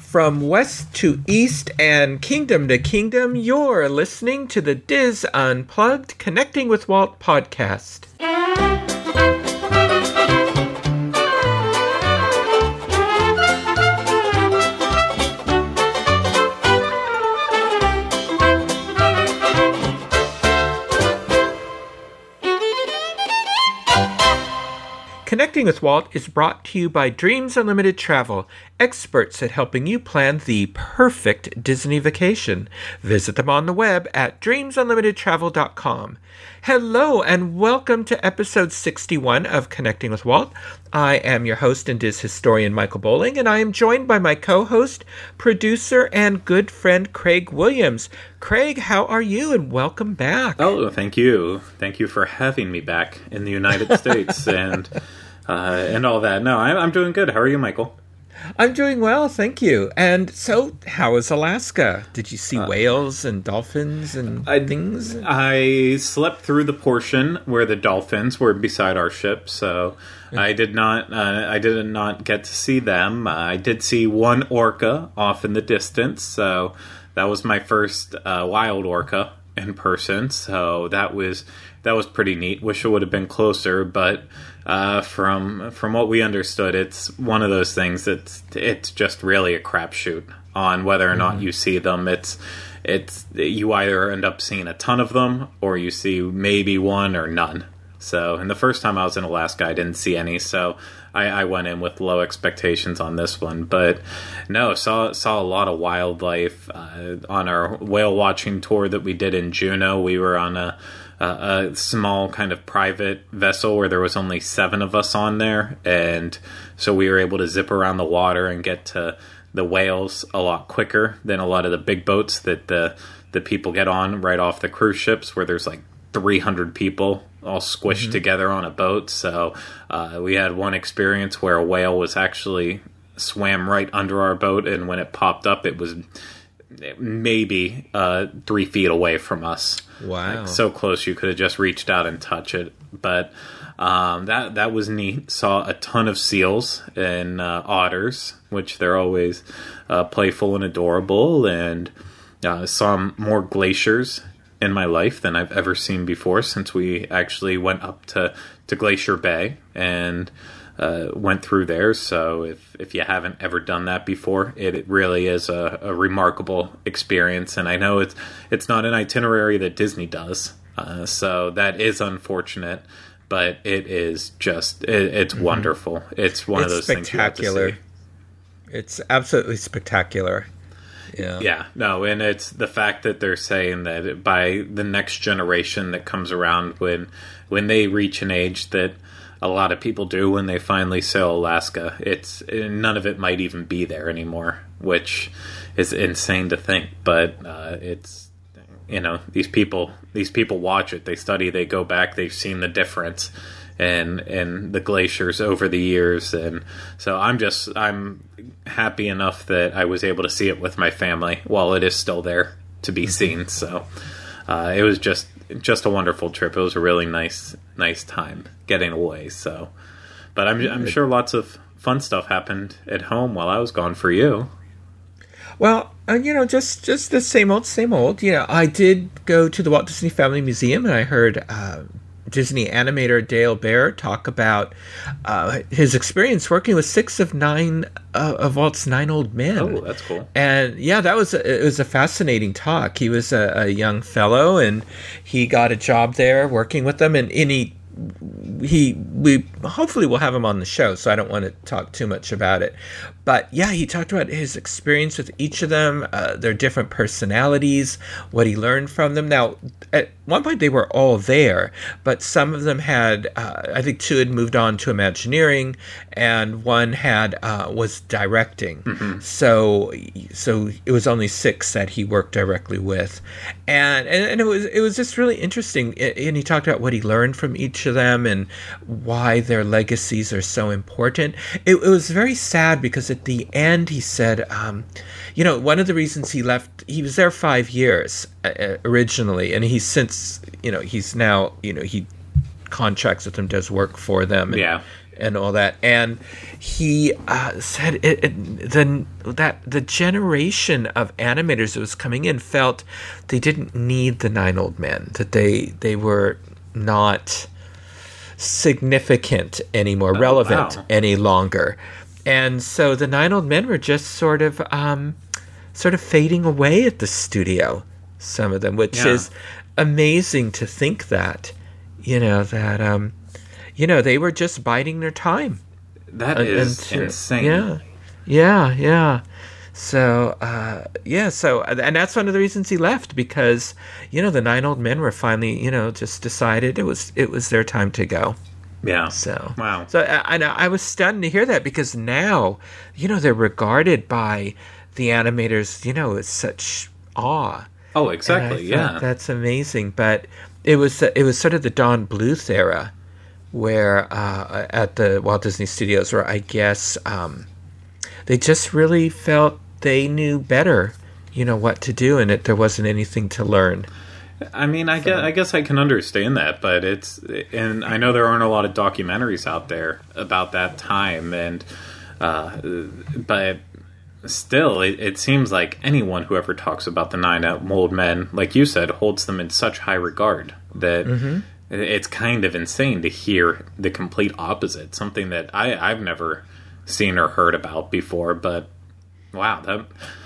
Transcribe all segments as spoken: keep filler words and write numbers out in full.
From west to east and kingdom to kingdom, you're listening to the Diz Unplugged Connecting with Walt podcast. Connecting with Walt is brought to you by Dreams Unlimited Travel, experts at helping you plan the perfect Disney vacation. Visit them on the web at dreams unlimited travel dot com. Hello and welcome to episode sixty-one of Connecting with Walt. I am your host and Diz historian Michael Bowling, and I am joined by my co-host, producer, and good friend Craig Williams. Craig, how are you? And welcome back. Oh, thank you. Thank you for having me back in the United States and uh, and all that. No, I'm, I'm doing good. How are you, Michael? I'm doing well, thank you. And so, how is Alaska? Did you see uh, whales and dolphins and I, things? I slept through the portion where the dolphins were beside our ship, so I did not. Uh, I did not get to see them. Uh, I did see one orca off in the distance, so that was my first uh, wild orca in person. So that was that was pretty neat. Wish it would have been closer, but. Uh, from from what we understood, it's one of those things that's it's just really a crapshoot on whether or not mm-hmm. you see them. It's it's you either end up seeing a ton of them or you see maybe one or none. So, and the first time I was in Alaska, I didn't see any. So I, I went in with low expectations on this one, but no, saw saw a lot of wildlife uh, on our whale watching tour that we did in Juneau. We were on a Uh, a small kind of private vessel where there was only seven of us on there, and so we were able to zip around the water and get to the whales a lot quicker than a lot of the big boats that the the people get on right off the cruise ships, where there's like three hundred people all squished mm-hmm. together on a boat. So uh, we had one experience where a whale was actually swam right under our boat, and when it popped up, it was maybe uh, three feet away from us. Wow. Like, so close you could have just reached out and touched it. But um, that that was neat. Saw a ton of seals and uh, otters, which they're always uh, playful and adorable. And uh, saw more glaciers in my life than I've ever seen before since we actually went up to, to Glacier Bay and uh, went through there. So if, if you haven't ever done that before, it, it really is a, a remarkable experience. And I know it's it's not an itinerary that Disney does, uh, so that is unfortunate. But it is just it, it's mm-hmm. wonderful. It's one it's of those things you have to see. It's absolutely spectacular. Yeah. Yeah, no, and it's the fact that they're saying that by the next generation that comes around, when when they reach an age that a lot of people do when they finally sail Alaska, it's none of it might even be there anymore, which is insane to think. But uh, it's, you know, these people these people watch it, they study, they go back, they've seen the difference and and the glaciers over the years, and so I'm just I'm happy enough that I was able to see it with my family while it is still there to be seen. So uh, it was just. Just a wonderful trip. It was a really nice, nice time getting away. So, but I'm, I'm sure lots of fun stuff happened at home while I was gone for you. Well, uh, you know, just just the same old, same old. You know, I did go to the Walt Disney Family Museum, and I heard uh, Disney animator Dale Baer talk about uh, his experience working with six of nine uh, of Walt's nine old men. Oh, that's cool. And yeah, that was a, it was a fascinating talk. He was a, a young fellow, and he got a job there working with them, and, and he he we hopefully we'll have him on the show, so I don't want to talk too much about it. But yeah, he talked about his experience with each of them, uh, their different personalities, what he learned from them. Now, at one point they were all there, but some of them had, uh, I think two had moved on to Imagineering, and one had uh, was directing. Mm-hmm. So, so it was only six that he worked directly with, and and, and it was it was just really interesting. And he talked about what he learned from each of them and why their legacies are so important. It, it was very sad because at the end he said, um, you know, one of the reasons he left, he was there five years uh, originally, and he's since, you know, he's now, you know, he contracts with them, does work for them. And, yeah. and all that. And he uh, said it, it, the that the generation of animators that was coming in felt they didn't need the Nine Old Men, that they they were not significant anymore, oh, relevant wow. any longer. And so the Nine Old Men were just sort of um, sort of fading away at the studio, some of them, which yeah. is amazing to think that, you know, that, um, you know, they were just biding their time. That uh, is and, insane. Yeah, yeah, yeah. So, uh, yeah, so, and that's one of the reasons he left, because, you know, the Nine Old Men were finally, you know, just decided it was, it was their time to go. Yeah. So, wow. So, and I, I was stunned to hear that, because now, you know, they're regarded by the animators, you know, with such awe. Oh, exactly. Yeah. That's amazing. But it was, it was sort of the Don Bluth era, where, uh, at the Walt Disney Studios, where I guess, um, they just really felt they knew better, you know, what to do, and it, there wasn't anything to learn. I mean, I, so. guess, I guess I can understand that, but it's, and I know there aren't a lot of documentaries out there about that time, and, uh, but still, it, it seems like anyone who ever talks about the Nine Old Men, like you said, holds them in such high regard that mm-hmm. it's kind of insane to hear the complete opposite, something that I, I've never seen or heard about before, but wow, that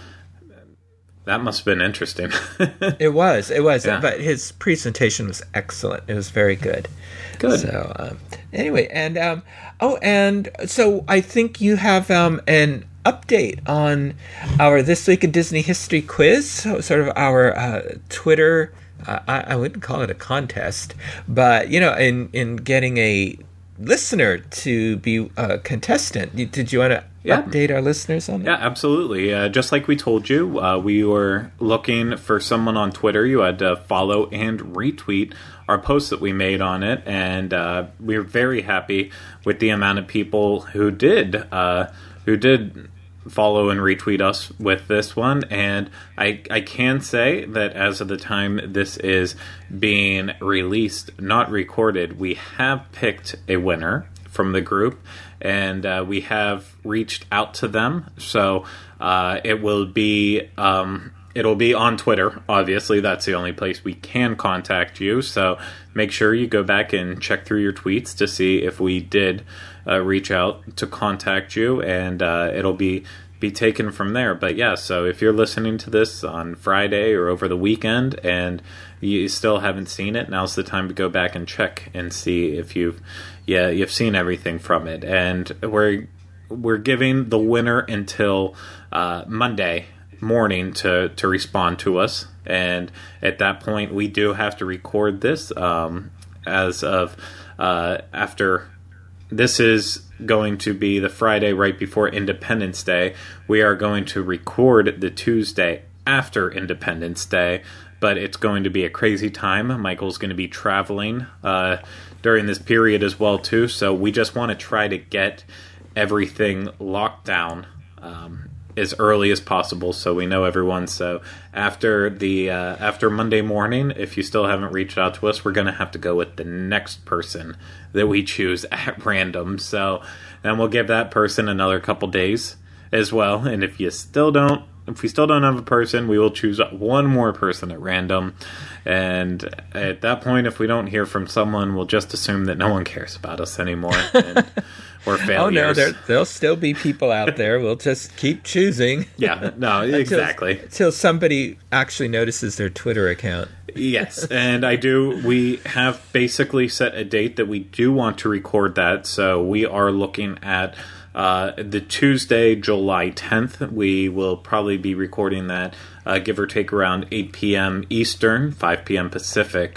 that must have been interesting. It was, it was, yeah. But his presentation was excellent. It was very good. Good. So um, anyway, and um, oh, and so I think you have um, an update on our This Week in Disney History quiz, so sort of our uh, Twitter. Uh, I, I wouldn't call it a contest, but you know, in in getting a listener to be a contestant. Did you want to yeah. update our listeners on that? Yeah, absolutely. Uh, just like we told you, uh, we were looking for someone on Twitter. You had to follow and retweet our post that we made on it, and uh, we were very happy with the amount of people who did uh, who did follow and retweet us with this one. And I, I can say that as of the time this is being released, not recorded, we have picked a winner from the group, and uh, we have reached out to them. So uh, it will be um, it'll be on Twitter. Obviously, that's the only place we can contact you. So make sure you go back and check through your tweets to see if we did Uh, reach out to contact you, and uh, it'll be be taken from there. But yeah, so if you're listening to this on Friday or over the weekend and you still haven't seen it, now's the time to go back and check and see if you've yeah you've seen everything from it. And we're we're giving the winner until uh, Monday morning to to respond to us, and at that point we do have to record this um, as of uh, after. This is going to be the Friday right before Independence Day. We are going to record the Tuesday after Independence Day, but it's going to be a crazy time. Michael's going to be traveling uh, during this period as well, too, so we just want to try to get everything locked down um, as early as possible so we know everyone. So after the uh, after Monday morning, if you still haven't reached out to us, we're going to have to go with the next person that we choose at random. So then we'll give that person another couple days as well. And if you still don't, if we still don't have a person, we will choose one more person at random. And at that point, if we don't hear from someone, we'll just assume that no one cares about us anymore. And we're failures. Oh, no, there, there'll still be people out there. We'll just keep choosing. Yeah, no, exactly. Until, until somebody actually notices their Twitter account. Yes, and I do. We have basically set a date that we do want to record that. So we are looking at uh, the Tuesday, July tenth. We will probably be recording that, uh, give or take, around eight p.m. Eastern, five p.m. Pacific.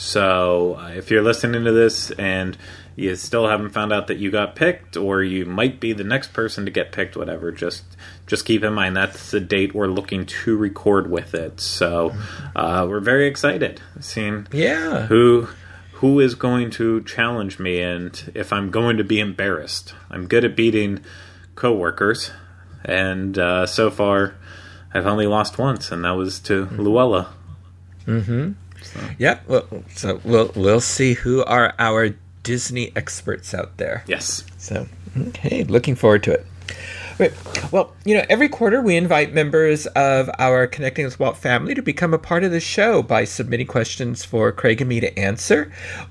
So uh, if you're listening to this and you still haven't found out that you got picked, or you might be the next person to get picked, whatever, just just keep in mind that's the date we're looking to record with it. So uh, we're very excited seeing yeah. who who is going to challenge me and if I'm going to be embarrassed. I'm good at beating coworkers, and uh, so far I've only lost once, and that was to Luella. Mm-hmm. So. Yep. Well, so we'll we'll see who are our Disney experts out there. Yes. So, okay, looking forward to it. Right. Well, you know, every quarter we invite members of our Connecting with Walt family to become a part of the show by submitting questions for Craig and me to answer.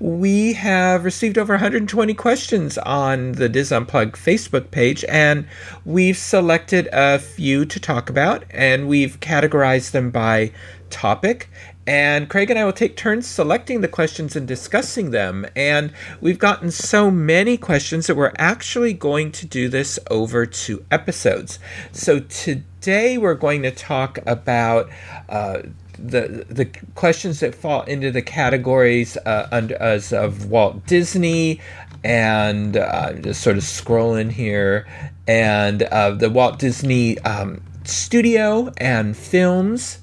We have received over one hundred twenty questions on the Dis Unplugged Facebook page, and we've selected a few to talk about, and we've categorized them by topic. And Craig and I will take turns selecting the questions and discussing them. And we've gotten so many questions that we're actually going to do this over two episodes. So today we're going to talk about uh, the the questions that fall into the categories uh, under, as of Walt Disney, and uh, just sort of scrolling here, and uh, the Walt Disney um, Studio and films.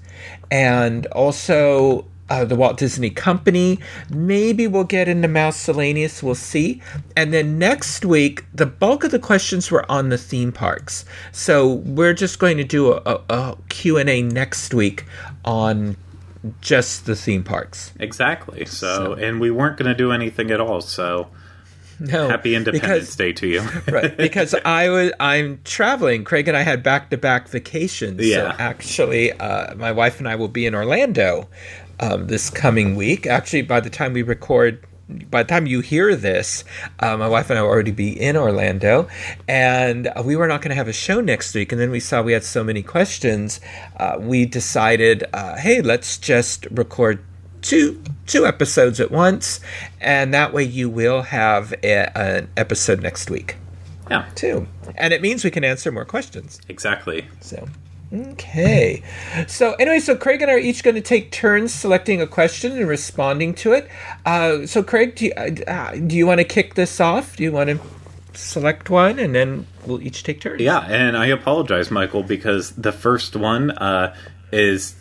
And also uh, the Walt Disney Company. Maybe we'll get into Miscellaneous. We'll see. And then next week, the bulk of the questions were on the theme parks. So we're just going to do a, a, a Q and A next week on just the theme parks. Exactly. So, so. And we weren't going to do anything at all. So no, happy Independence because, Day to you. Right, because I was I'm traveling. Craig and I had back-to-back vacations. Yeah. So actually, uh, my wife and I will be in Orlando um, this coming week. Actually, by the time we record, by the time you hear this, uh, my wife and I will already be in Orlando, and uh, we were not going to have a show next week. And then we saw we had so many questions, uh, we decided, uh, hey, let's just record two two episodes at once, and that way you will have a, an episode next week. Yeah. Too. And it means we can answer more questions. Exactly. So, okay. So anyway, so Craig and I are each going to take turns selecting a question and responding to it. Uh, so Craig, do you, uh, do you want to kick this off? Do you want to select one, and then we'll each take turns? Yeah, and I apologize, Michael, because the first one uh, is...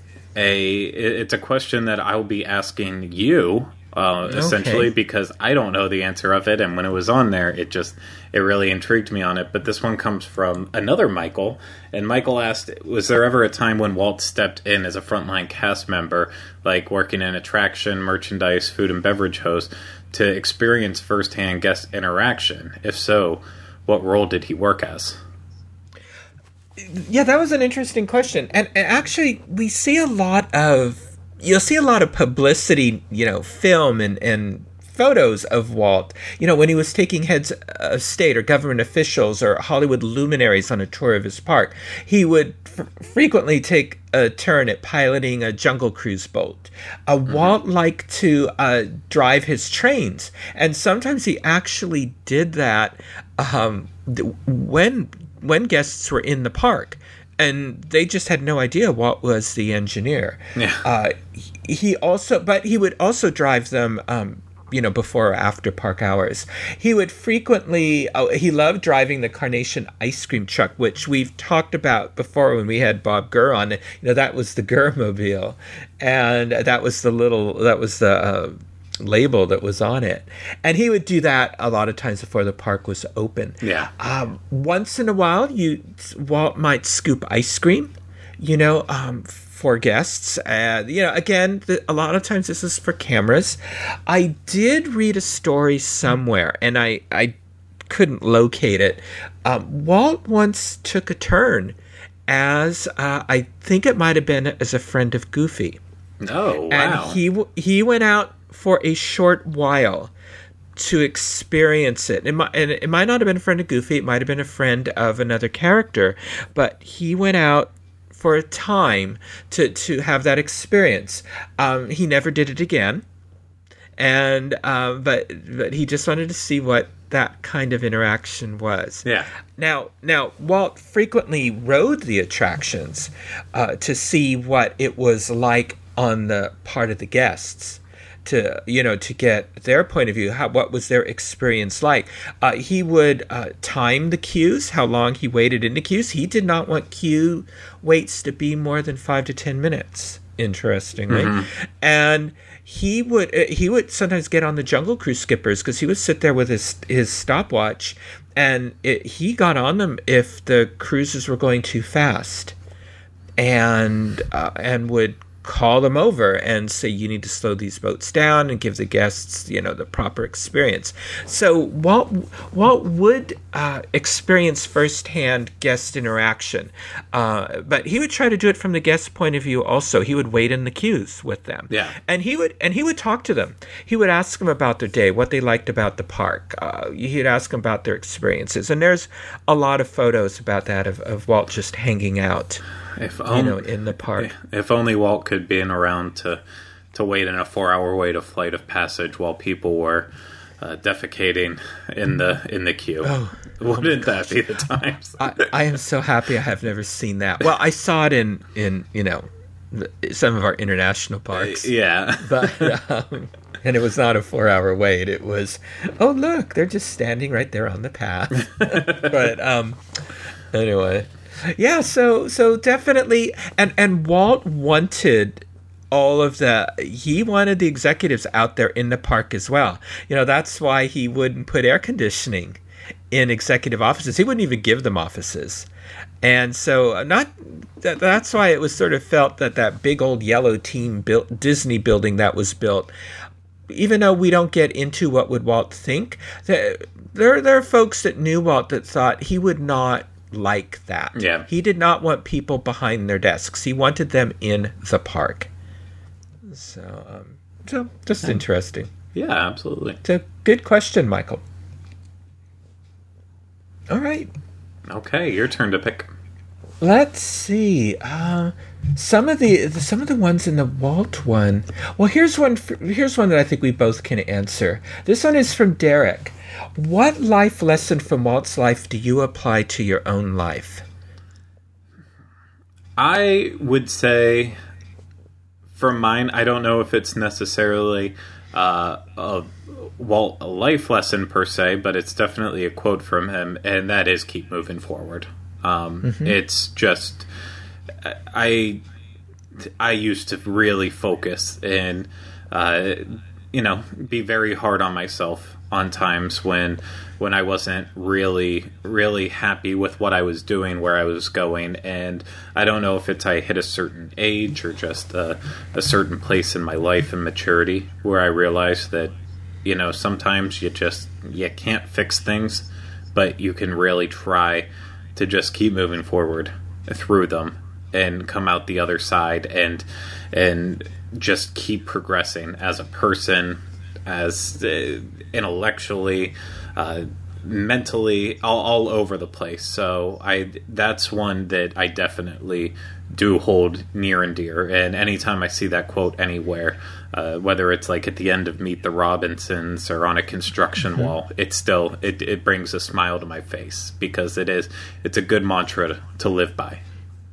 A it's a question that I'll be asking you uh, okay. essentially, because I don't know the answer of it, and when it was on there, it just it really intrigued me on it. But this one comes from another Michael, and Michael asked, "Was there ever a time when Walt stepped in as a frontline cast member, like working in attraction, merchandise, food and beverage host, to experience firsthand guest interaction? If so, what role did he work as?" Yeah, that was an interesting question. And, and actually, we see a lot of, you'll see a lot of publicity, you know, film and, and photos of Walt, you know, when he was taking heads of state or government officials or Hollywood luminaries on a tour of his park. He would f- frequently take a turn at piloting a Jungle Cruise boat. Uh, mm-hmm. Walt liked to uh, drive his trains, and sometimes he actually did that um, th- when... when guests were in the park, and they just had no idea Walt was the engineer. Yeah. Uh, he also, but he would also drive them, um, you know, before or after park hours. He would frequently, uh, he loved driving the Carnation ice cream truck, which we've talked about before when we had Bob Gurr on. You know, that was the Gurr-mobile, and that was the little, that was the, uh, label that was on it, and he would do that a lot of times before the park was open. Yeah. Um, once in a while, you Walt might scoop ice cream, you know, um, for guests. And you know, again, the, a lot of times this is for cameras. I did read a story somewhere, and I I couldn't locate it. Um, Walt once took a turn as uh, I think it might have been as a friend of Goofy. Oh, wow! And he he went out for a short while to experience it. It might, and it might not have been a friend of Goofy. It might have been a friend of another character. But he went out for a time to, to have that experience. Um, he never did it again. And uh, but but he just wanted to see what that kind of interaction was. Yeah. Now, now Walt frequently rode the attractions uh, to see what it was like on the part of the guests, to you know to get their point of view. How what was their experience like? Uh, he would uh, time the queues, how long he waited in the queues. He did not want queue waits to be more than five to ten minutes. Interestingly, mm-hmm. and he would uh, he would sometimes get on the Jungle Cruise skippers because he would sit there with his his stopwatch, and it, he got on them if the cruises were going too fast, and uh, and would call them over and say, you need to slow these boats down and give the guests, you know, the proper experience. So Walt, Walt would uh, experience firsthand guest interaction, uh, but he would try to do it from the guest's point of view also. He would wait in the queues with them. Yeah. And he would and he would talk to them. He would ask them about their day, what they liked about the park. Uh, he'd ask them about their experiences. And there's a lot of photos about that of, of Walt just hanging out. If you know, in the park. If only Walt could be in around to to wait in a four-hour wait of Flight of Passage while people were uh, defecating in the in the queue. Oh, Wouldn't oh that be the times? I, I am so happy I have never seen that. Well, I saw it in in you know some of our international parks. Uh, yeah, but um, and it was not a four-hour wait. It was, oh look, they're just standing right there on the path. But um, anyway. Yeah, so so definitely, and, and Walt wanted all of the, he wanted the executives out there in the park as well. You know, that's why he wouldn't put air conditioning in executive offices. He wouldn't even give them offices. And so not that, that's why it was sort of felt that that big old yellow team built Disney building that was built, even though we don't get into what would Walt think, there, there, there are folks that knew Walt that thought he would not like that. Yeah. He did not want people behind their desks. He wanted them in the park. So, um, so just yeah. interesting. Yeah, absolutely. It's a good question, Michael. All right. Okay, your turn to pick. Let's see. Uh, some of the some of the ones in the Walt one. Well, here's one. Here's one that I think we both can answer. This one is from Derek. What life lesson from Walt's life do you apply to your own life? I would say, for mine, I don't know if it's necessarily uh, a Walt a life lesson per se, but it's definitely a quote from him, and that is keep moving forward. Um, mm-hmm. It's just, I, I used to really focus and, uh, you know, be very hard on myself on times when when I wasn't really really happy with what I was doing, where I was going, and I don't know if it's I hit a certain age or just a, a certain place in my life and maturity where I realized that, you know, sometimes you just you can't fix things, but you can really try to just keep moving forward through them and come out the other side and and just keep progressing as a person, as uh, intellectually, uh, mentally, all, all over the place. So I that's one that I definitely do hold near and dear. And anytime I see that quote anywhere, uh, whether it's like at the end of Meet the Robinsons or on a construction mm-hmm. wall, it still it, it brings a smile to my face because it is it's a good mantra to, to live by.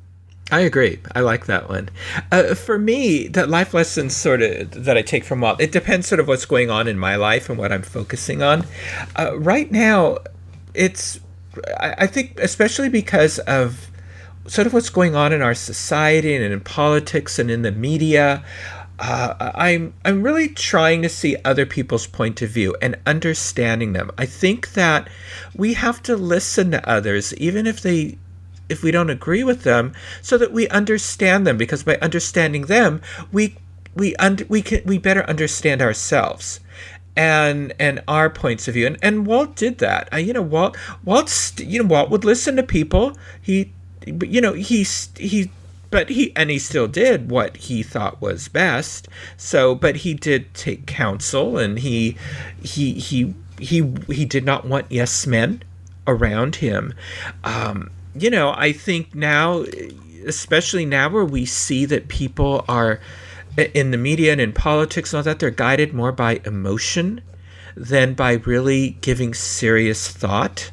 I agree. I like that one. Uh, for me, that life lesson sort of that I take from Walt, it depends sort of what's going on in my life and what I'm focusing on. Uh, right now, it's, I, I think, especially because of sort of what's going on in our society and in politics and in the media, uh, I'm I'm really trying to see other people's point of view and understanding them. I think that we have to listen to others, even if they if we don't agree with them, so that we understand them, because by understanding them, we we un- we can we better understand ourselves and and our points of view. And and Walt did that. Uh, you know, Walt Walt's you know Walt would listen to people. He you know he he but he and he still did what he thought was best. So, but he did take counsel, and he he he he he did not want yes men around him. Um, You know, I think now, especially now where we see that people are in the media and in politics and all that, they're guided more by emotion than by really giving serious thought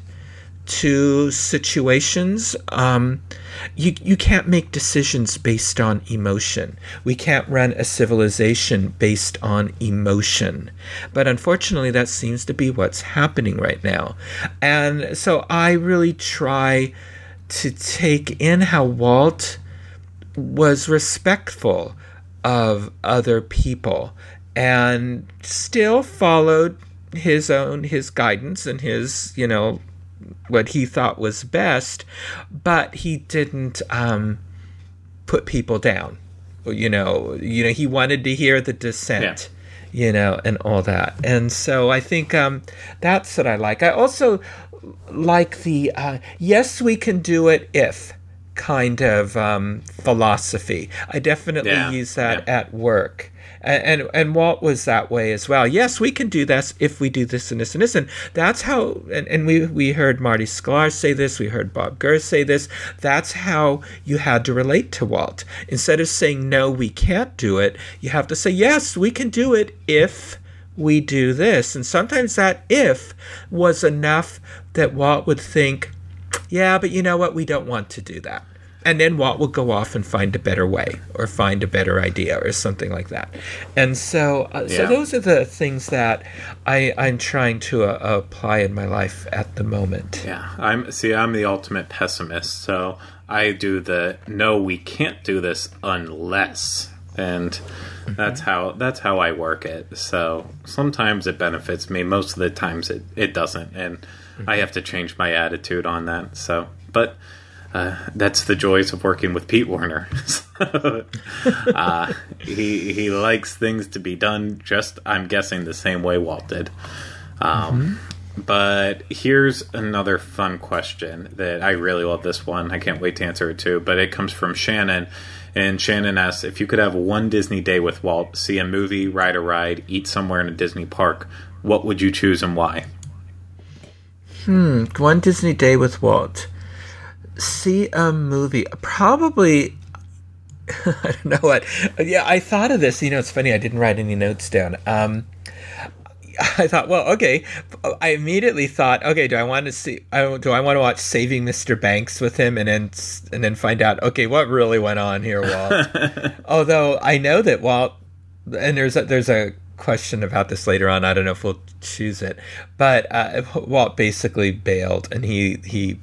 to situations. Um, you you can't make decisions based on emotion. We can't run a civilization based on emotion. But unfortunately, that seems to be what's happening right now. And so I really try to take in how Walt was respectful of other people and still followed his own his guidance and his, you know, what he thought was best, but he didn't um, put people down. you know, you know, he wanted to hear the dissent. Yeah. You know, and all that. And so I think um, that's what I like. I also like the uh, yes, we can do it if kind of um, philosophy. I definitely yeah. use that yeah. at work. And, and and Walt was that way as well. Yes, we can do this if we do this and this and this. And that's how, and, and we, we heard Marty Sklar say this, we heard Bob Gurr say this. That's how you had to relate to Walt. Instead of saying, no, we can't do it, you have to say, yes, we can do it if we do this. And sometimes that if was enough that Walt would think, yeah, but you know what, we don't want to do that. And then Walt will go off and find a better way or find a better idea or something like that. And so uh, yeah. so those are the things that I, I'm trying to uh, apply in my life at the moment. Yeah, I'm see, I'm the ultimate pessimist. So I do the, no, we can't do this unless. And mm-hmm. that's how that's how I work it. So sometimes it benefits me. Most of the times it, it doesn't. And mm-hmm. I have to change my attitude on that. So, but... Uh, that's the joys of working with Pete Werner. so, uh, he he likes things to be done just, I'm guessing, the same way Walt did. Um, mm-hmm. But here's another fun question that I really love this one. I can't wait to answer it too. But it comes from Shannon. And Shannon asks, if you could have one Disney day with Walt, see a movie, ride a ride, eat somewhere in a Disney park, what would you choose and why? Hmm, one Disney day with Walt. See a movie. Probably, I don't know what. Yeah, I thought of this. You know, it's funny. I didn't write any notes down. Um, I thought, well, okay. I immediately thought, okay, do I want to see? I, do I want to watch Saving Mister Banks with him, and then and then find out, okay, what really went on here, Walt? Although I know that Walt, and there's a, there's a question about this later on. I don't know if we'll choose it, but uh, Walt basically bailed, and he he.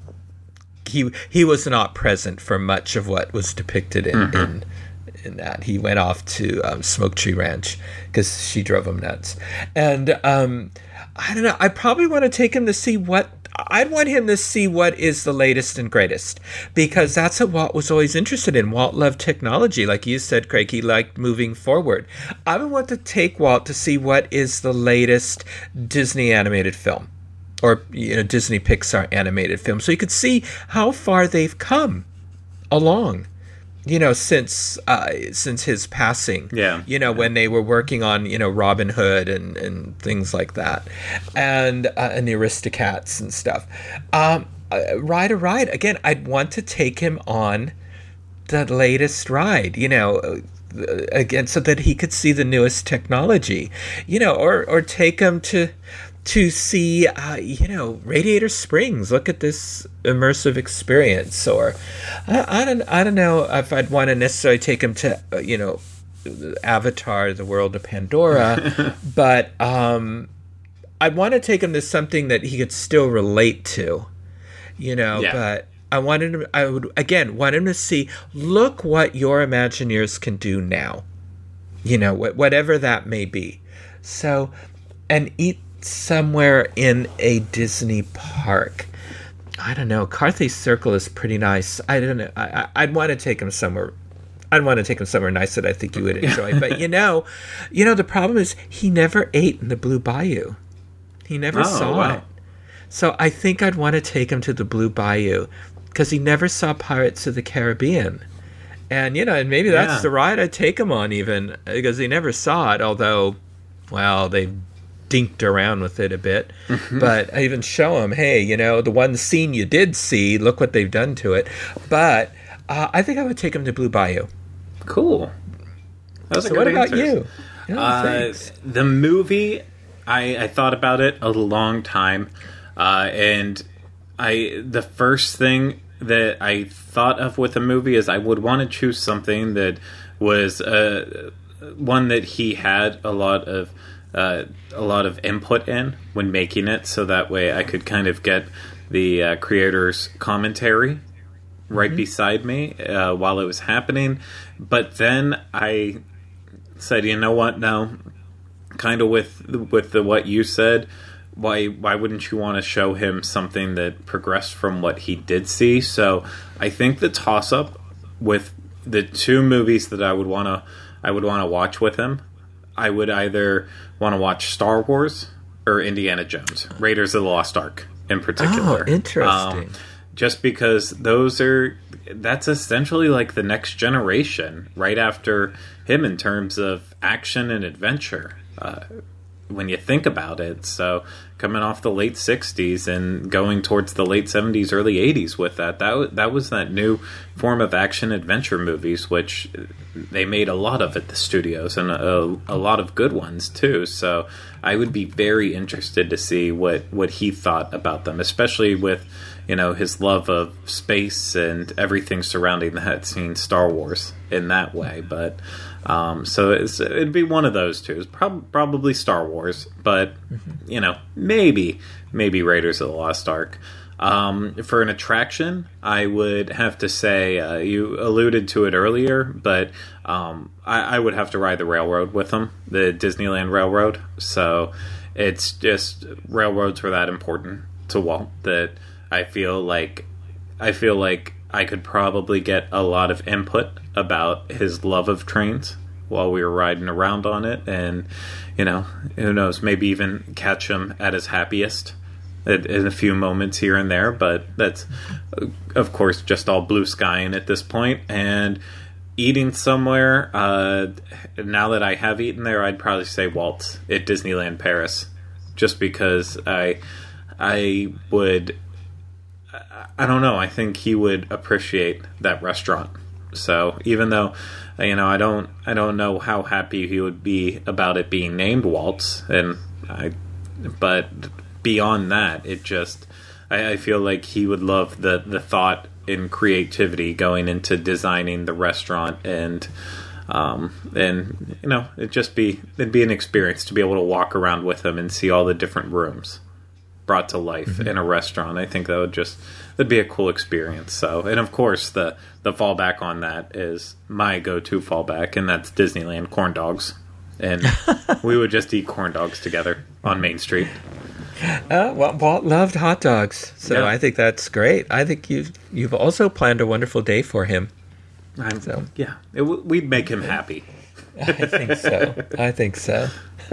He he was not present for much of what was depicted in mm-hmm. in, in that. He went off to um, Smoke Tree Ranch because she drove him nuts. And um, I don't know. I probably want to take him to see what I'd want him to see what is the latest and greatest, because that's what Walt was always interested in. Walt loved technology, like you said, Craig. He liked moving forward. I would want to take Walt to see what is the latest Disney animated film. Or, you know, Disney Pixar animated film. So you could see how far they've come along, you know, since uh, since his passing. Yeah. You know, yeah. when they were working on, you know, Robin Hood and, and things like that. And, uh, and the Aristocats and stuff. Um, uh, ride a ride. Again, I'd want to take him on the latest ride, you know, uh, again, so that he could see the newest technology, you know, or, or take him to... to see, uh, you know, Radiator Springs. Look at this immersive experience. Or I, I don't, I don't know if I'd want to necessarily take him to, uh, you know, Avatar: The World of Pandora, but um, I'd want to take him to something that he could still relate to, you know. Yeah. But I wanted him. I would again want him to see. Look what your Imagineers can do now, you know, wh- whatever that may be. So, and eat somewhere in a Disney park. I don't know. Carthay Circle is pretty nice. I don't know. I, I'd want to take him somewhere. I'd want to take him somewhere nice that I think you would enjoy. But you know, you know the problem is he never ate in the Blue Bayou. He never oh, saw wow. it. So I think I'd want to take him to the Blue Bayou because he never saw Pirates of the Caribbean. And you know, and maybe that's yeah. the ride I'd take him on, even because he never saw it. Although, well, they dinked around with it a bit, mm-hmm. but I even show him, hey, you know, the one scene you did see, look what they've done to it. But uh, I think I would take him to Blue Bayou. Cool. That was so a good what about answers. you? Yeah, uh, the movie, I, I thought about it a long time, uh, and I the first thing that I thought of with a movie is I would want to choose something that was uh, one that he had a lot of Uh, a lot of input in when making it, so that way I could kind of get the uh, creator's commentary right mm-hmm. beside me uh, while it was happening. But then I said, you know what? No, kind of with with the what you said. Why why wouldn't you want to show him something that progressed from what he did see? So I think the toss up with the two movies that I would want to I would want to watch with him, I would either want to watch Star Wars or Indiana Jones, Raiders of the Lost Ark in particular. Oh, interesting. Um, just because those are, that's essentially like the next generation right after him in terms of action and adventure. Uh, when you think about it. So coming off the late sixties and going towards the late seventies, early eighties with that, that, that was that new form of action adventure movies, which they made a lot of at the studios and a, a lot of good ones too. So I would be very interested to see what, what he thought about them, especially with, you know, his love of space and everything surrounding that, seeing Star Wars in that way. But um, so it's, it'd be one of those two. It's prob- probably Star Wars, but mm-hmm. you know, maybe maybe Raiders of the Lost Ark. Um, for an attraction, I would have to say uh, you alluded to it earlier, but um, I, I would have to ride the railroad with them, the Disneyland Railroad. So it's just railroads were that important to Walt that I feel like I feel like I could probably get a lot of input about his love of trains while we were riding around on it, and you know, who knows, maybe even catch him at his happiest in, in a few moments here and there. But that's, of course, just all blue skying at this point. And eating somewhere, uh, now that I have eaten there, I'd probably say Walt's at Disneyland Paris, just because I I would. I don't know. I think he would appreciate that restaurant. So even though, you know, I don't, I don't know how happy he would be about it being named Walt's, and I, but beyond that, it just, I, I feel like he would love the the thought and creativity going into designing the restaurant, and um, and you know, it'd just be, it'd be an experience to be able to walk around with him and see all the different rooms brought to life mm-hmm. in a restaurant. I think that would just, that'd be a cool experience. So, and of course, the the fallback on that is my go-to fallback, and that's Disneyland corn dogs. And we would just eat corn dogs together on Main Street. Uh, well, Walt loved hot dogs, so yeah. I think that's great. I think you've you've also planned a wonderful day for him. I'm, so yeah, it, we'd make him happy. I think so. I think so.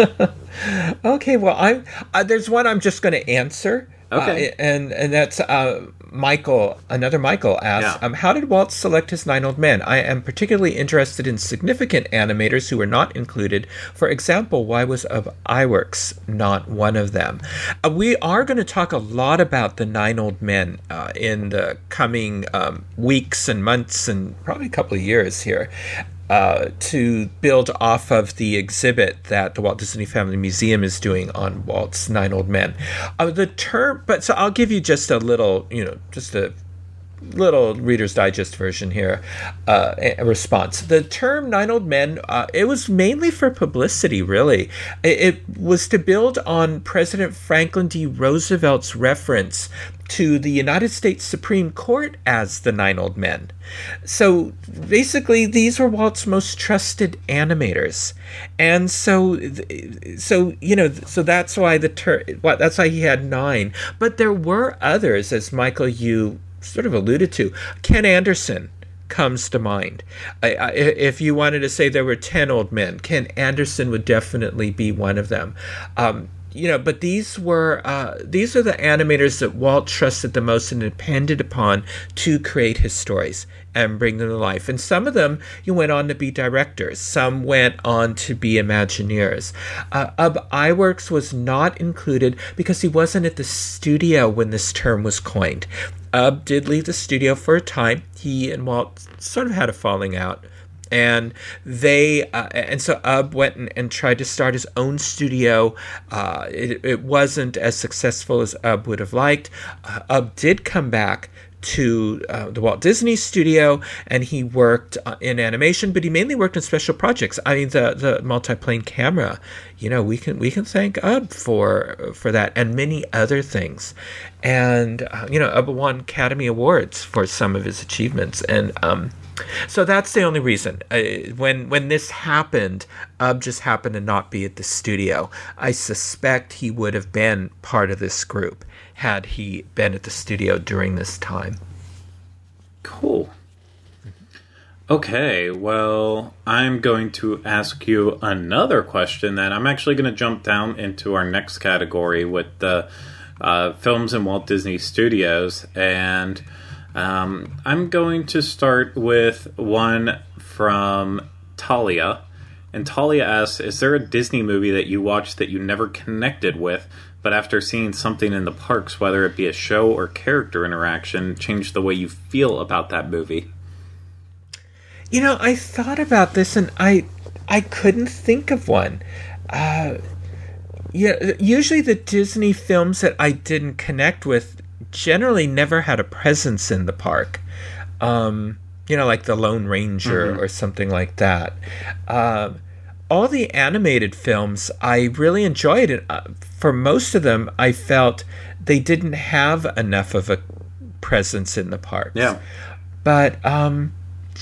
Okay, well, I uh, there's one I'm just going to answer. Okay, uh, and and that's uh, Michael. Another Michael asks, yeah. um, "How did Walt select his nine old men? I am particularly interested in significant animators who were not included. For example, why was Ub Iwerks not one of them?" Uh, we are going to talk a lot about the nine old men uh, in the coming um, weeks and months, and probably a couple of years here. Uh, to build off of the exhibit that the Walt Disney Family Museum is doing on Walt's Nine Old Men. Uh, the term, but so I'll give you just a little, you know, just a little Reader's Digest version here, uh, a response. The term Nine Old Men, uh, it was mainly for publicity, really. It, it was to build on President Franklin D. Roosevelt's reference to the United States Supreme Court as the Nine Old Men. So basically, these were Walt's most trusted animators, and so, so you know, so that's why the ter- well, that's why he had nine. But there were others, as Michael, you sort of alluded to. Ken Anderson comes to mind. I, I, if you wanted to say there were ten old men, Ken Anderson would definitely be one of them. Um, You know, but these were uh, these are the animators that Walt trusted the most and depended upon to create his stories and bring them to life. And some of them you went on to be directors. Some went on to be Imagineers. Uh, Ub Iwerks was not included because he wasn't at the studio when this term was coined. Ub did leave the studio for a time. He and Walt sort of had a falling out. And they, uh, and so Ub went and, and tried to start his own studio. Uh, it, it wasn't as successful as Ub would have liked. Uh, Ub did come back to uh, the Walt Disney Studio, and he worked uh, in animation, but he mainly worked on special projects. I mean, the the multiplane camera. You know, we can we can thank Ub for for that and many other things. And uh, you know, Ub won Academy Awards for some of his achievements, and um. So that's the only reason. Uh, when when this happened, Ub just happened to not be at the studio. I suspect he would have been part of this group had he been at the studio during this time. Cool. Okay, well, I'm going to ask you another question then. I'm actually going to jump down into our next category with the uh, films in Walt Disney Studios. And um, I'm going to start with one from Talia. And Talia asks, is there a Disney movie that you watched that you never connected with, but after seeing something in the parks, whether it be a show or character interaction, changed the way you feel about that movie? You know, I thought about this and I I couldn't think of one. Uh, yeah, usually the Disney films that I didn't connect with generally never had a presence in the park. Um, you know, like The Lone Ranger mm-hmm. or something like that. Uh, all the animated films I really enjoyed. And uh, for most of them, I felt they didn't have enough of a presence in the parks. Yeah. But... Um,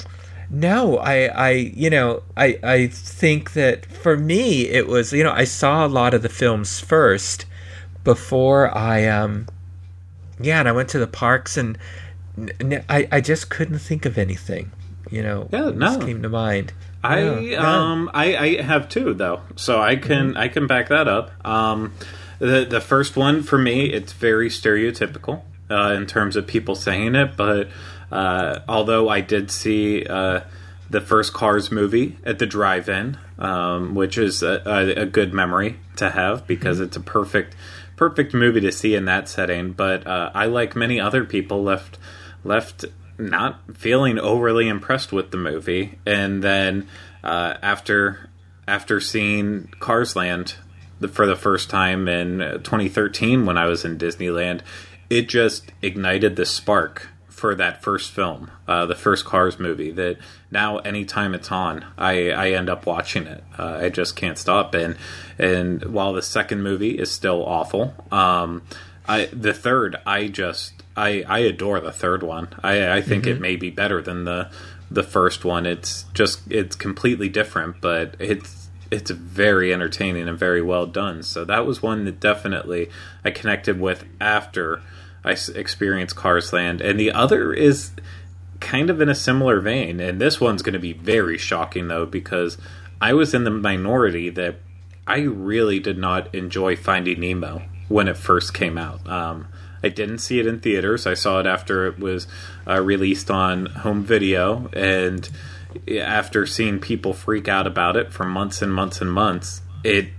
No, I, I, you know, I, I think that for me it was, you know, I saw a lot of the films first before I, um, yeah, and I went to the parks and n- I, I just couldn't think of anything, you know, yeah, no. just came to mind. I, no, um, I, I have two though, so I can, mm-hmm. I can back that up. Um, the the first one for me, it's very stereotypical uh, in terms of people saying it, but. Uh, although I did see uh, the first Cars movie at the drive-in, um, which is a, a, a good memory to have because mm-hmm. it's a perfect, perfect movie to see in that setting. But uh, I, like many other people, left left not feeling overly impressed with the movie. And then uh, after after seeing Cars Land the, for the first time in twenty thirteen when I was in Disneyland, it just ignited the spark for that first film, uh, the first Cars movie, that now anytime it's on, I, I end up watching it. Uh, I just can't stop. And and while the second movie is still awful, um, I the third, I just, I, I adore the third one. I, I think mm-hmm. it may be better than the the first one. It's just, it's completely different, but it's it's very entertaining and very well done. So that was one that definitely I connected with after I experienced Cars Land. And the other is kind of in a similar vein. And this one's going to be very shocking, though, because I was in the minority that I really did not enjoy Finding Nemo when it first came out. Um, I didn't see it in theaters. I saw it after it was uh, released on home video. And after seeing people freak out about it for months and months and months, it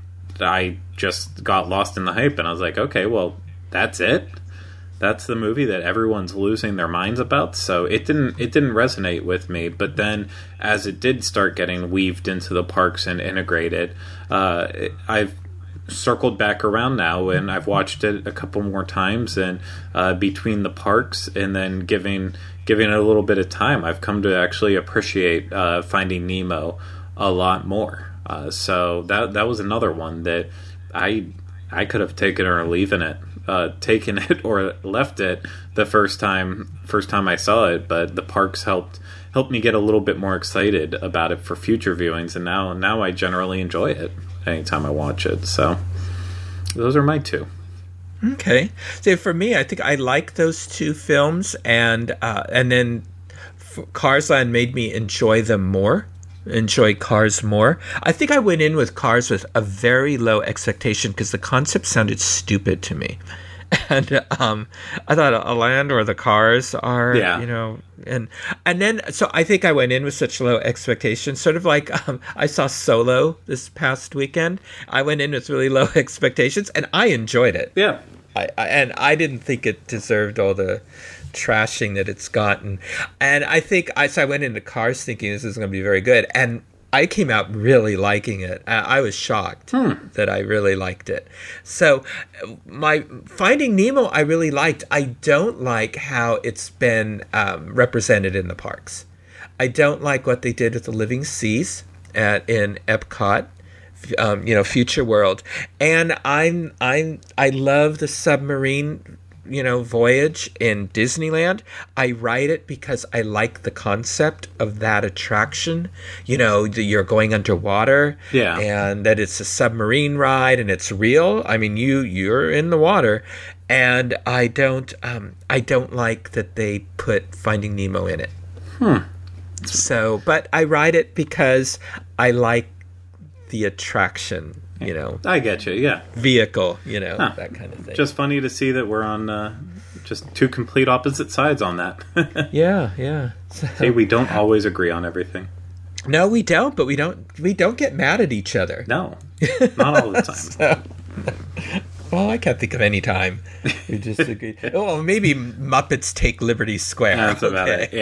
I just got lost in the hype. And I was like, okay, well, that's it? That's the movie that everyone's losing their minds about. So it didn't it didn't resonate with me. But then as it did start getting weaved into the parks and integrated, uh, I've circled back around now and I've watched it a couple more times. And uh, between the parks and then giving giving it a little bit of time, I've come to actually appreciate uh, Finding Nemo a lot more. Uh, so that that was another one that I I could have taken or leaving it. Uh, taken it or left it the first time first time I saw it, but the parks helped helped me get a little bit more excited about it for future viewings, and now now I generally enjoy it anytime I watch it. So those are my two. Okay, so for me, I think I like those two films, and uh, and then Cars Land made me enjoy them more. Enjoy Cars more. I think I went in with Cars with a very low expectation because the concept sounded stupid to me. And um, I thought a land where the cars are, yeah. you know, and and then so I think I went in with such low expectations, sort of like um, I saw Solo this past weekend. I went in with really low expectations, and I enjoyed it. Yeah, I, I and I didn't think it deserved all the trashing that it's gotten. And I think I, so I went into Cars thinking this is going to be very good, and I came out really liking it. I, I was shocked hmm. that I really liked it. So my Finding Nemo I really liked. I don't like how it's been um, represented in the parks. I don't like what they did with the Living Seas at in Epcot. Um, you know, Future World. And I'm I'm I love the submarine you know, voyage in Disneyland. I ride it because I like the concept of that attraction. You know, you're going underwater, yeah, and that it's a submarine ride and it's real. I mean, you you're in the water, and I don't um I don't like that they put Finding Nemo in it. Hmm. So, but I ride it because I like the attraction, you know. I get you, yeah. Vehicle, you know, huh. that kind of thing. Just funny to see that we're on uh, just two complete opposite sides on that. yeah, yeah. So, hey, we don't always agree on everything. No, we don't, but we don't we don't get mad at each other. No, not all the time. so, well, I can't think of any time we disagree. Oh, maybe Muppets Take Liberty Square. That's okay. About it,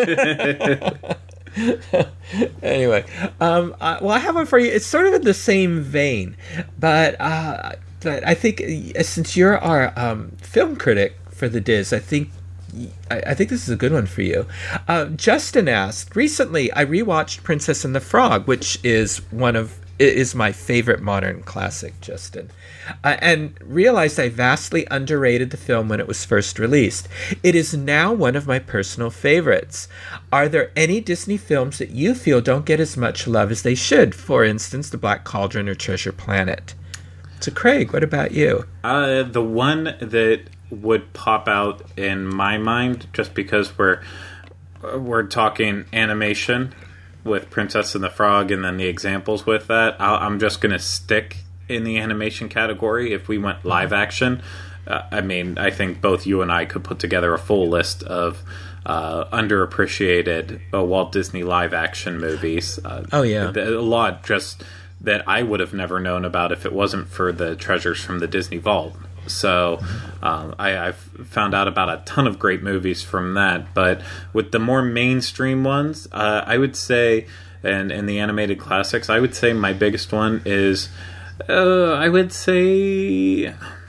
yeah. Anyway, um, uh, well, I have one for you. It's sort of in the same vein, but uh, but I think uh, since you're our um, film critic for the Diz, I think I, I think this is a good one for you. Uh, Justin asked, recently I rewatched Princess and the Frog, which is one of is my favorite modern classic, Justin, uh, and realized I vastly underrated the film when it was first released. It is now one of my personal favorites. Are there any Disney films that you feel don't get as much love as they should? For instance, The Black Cauldron or Treasure Planet. So, Craig, what about you? Uh, the one that would pop out in my mind, just because we're we're talking animation with Princess and the Frog and then the examples with that, I'll, I'm just going to stick in the animation category. If we went live action, uh, I mean, I think both you and I could put together a full list of uh, underappreciated uh, Walt Disney live action movies. Uh, oh, yeah. A lot just that I would have never known about if it wasn't for the treasures from the Disney Vault. So um, I, I've found out about a ton of great movies from that. But with the more mainstream ones, uh, I would say, and, and the animated classics, I would say my biggest one is, uh, I would say,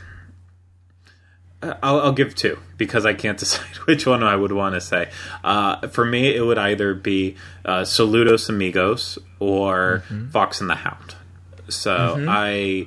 I'll, I'll give two, because I can't decide which one I would want to say. Uh, for me, it would either be uh, Saludos Amigos or mm-hmm. Fox and the Hound. So mm-hmm. I...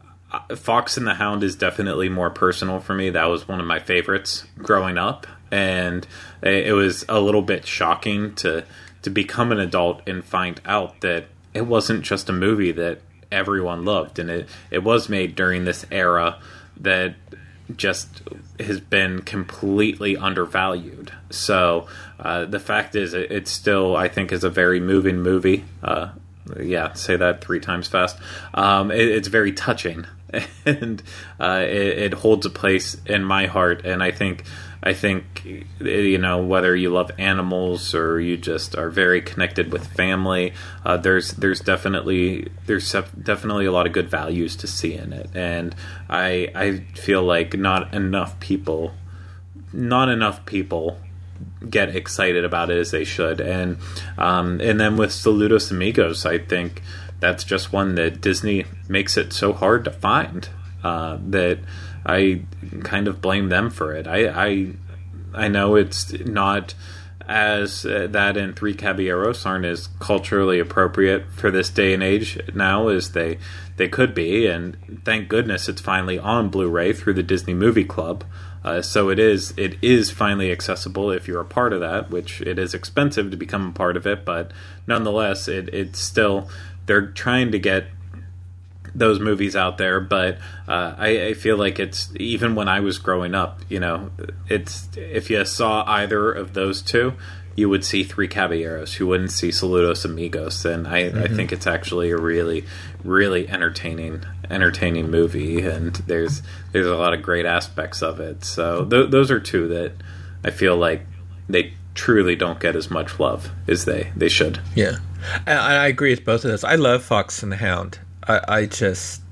Fox and the Hound is definitely more personal for me. That was one of my favorites growing up, and it was a little bit shocking to to become an adult and find out that it wasn't just a movie that everyone loved, and it, it was made during this era that just has been completely undervalued. So uh, the fact is, it, it still, I think, is a very moving movie. Uh, yeah, say that three times fast. Um, it, it's very touching. And uh, it, it holds a place in my heart, and I think, I think, you know, whether you love animals or you just are very connected with family, uh, there's there's definitely there's definitely a lot of good values to see in it, and I I feel like not enough people, not enough people. get excited about it as they should, and um, and then with Saludos Amigos, I think that's just one that Disney makes it so hard to find uh, that I kind of blame them for it. I I, I know it's not as uh, that and Three Caballeros aren't as culturally appropriate for this day and age now as they they could be, and thank goodness it's finally on Blu-ray through the Disney Movie Club. Uh, so it is it is finally accessible if you're a part of that, which it is expensive to become a part of it, but nonetheless, it it's still, they're trying to get those movies out there, but uh, I, I feel like it's, even when I was growing up, you know, it's, if you saw either of those two, you would see Three Caballeros. You wouldn't see Saludos Amigos, and I, mm-hmm. I think it's actually a really, really entertaining, entertaining movie, and there's there's a lot of great aspects of it. So th- those are two that I feel like they truly don't get as much love as they, they should. Yeah, and I agree with both of those. I love Fox and the Hound. I, I just,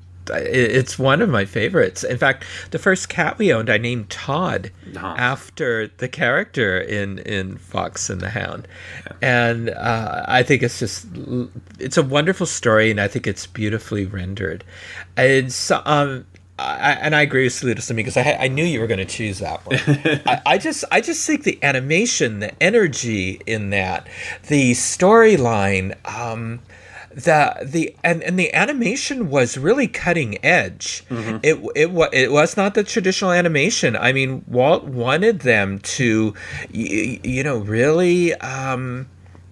it's one of my favorites. In fact, the first cat we owned, I named Todd uh-huh. after the character in, in Fox and the Hound. Yeah. And uh, I think it's just, it's a wonderful story, and I think it's beautifully rendered. And so, um, I, and I agree with Saludos Amigos. I, I knew you were going to choose that one. I, I just, I just think the animation, the energy in that, the storyline, um, the the and, and the animation was really cutting edge. Mm-hmm. It it was it was not the traditional animation. I mean, Walt wanted them to, you, you know, really, um,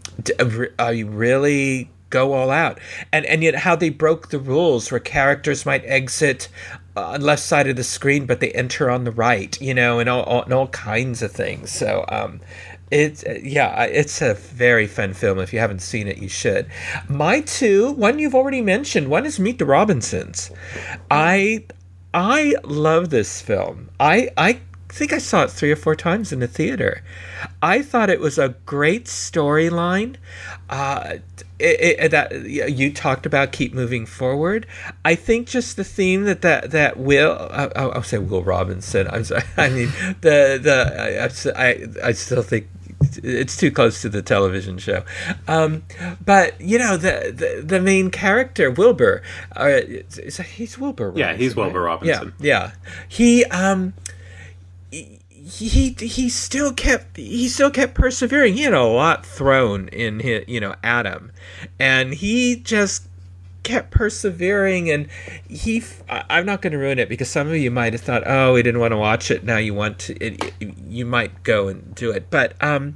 uh, really go all out, and and yet how they broke the rules, where characters might exit on left side of the screen, but they enter on the right, you know, and all, all and all kinds of things. So, um, It's yeah, it's a very fun film. If you haven't seen it, you should. My two, one you've already mentioned. One is Meet the Robinsons. I I love this film. I I think I saw it three or four times in the theater. I thought it was a great storyline. Uh, it, it, that you talked about, keep moving forward. I think just the theme that that that Will, uh, I'll say Will Robinson. I'm sorry. I mean the the I I, I still think it's too close to the television show. Um, but you know the, the the main character Wilbur, uh, is, is, he's Wilbur. Robinson, yeah, he's Wilbur right? Robinson. Yeah, yeah. He um. He he still kept he still kept persevering. He had a lot thrown in his, you know, at him, and he just kept persevering. And he I'm not going to ruin it because some of you might have thought, oh, we didn't want to watch it. Now you want to. It, you might go and do it, but um,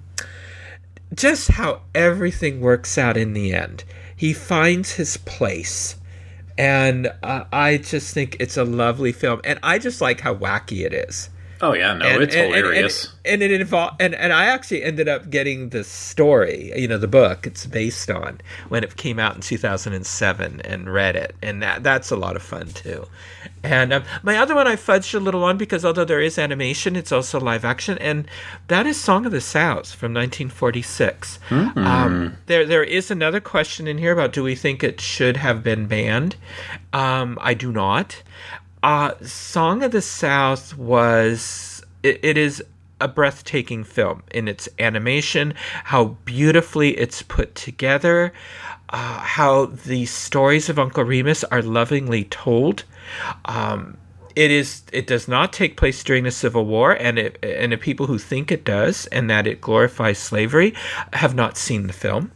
just how everything works out in the end. He finds his place. And uh, I just think it's a lovely film, and I just like how wacky it is. Oh yeah, no, and, it's and, hilarious. And, and, and it involved, and, and I actually ended up getting the story, you know, the book it's based on when it came out in two thousand seven, and read it, and that that's a lot of fun too. And um, my other one I fudged a little on because although there is animation, it's also live action, and that is Song of the South from nineteen forty-six. Mm-hmm. Um, there there is another question in here about do we think it should have been banned? Um, I do not. Uh, Song of the South was, it, it is a breathtaking film in its animation, how beautifully it's put together, uh, how the stories of Uncle Remus are lovingly told. Um, it is, it does not take place during the Civil War, and it, and the people who think it does and that it glorifies slavery have not seen the film.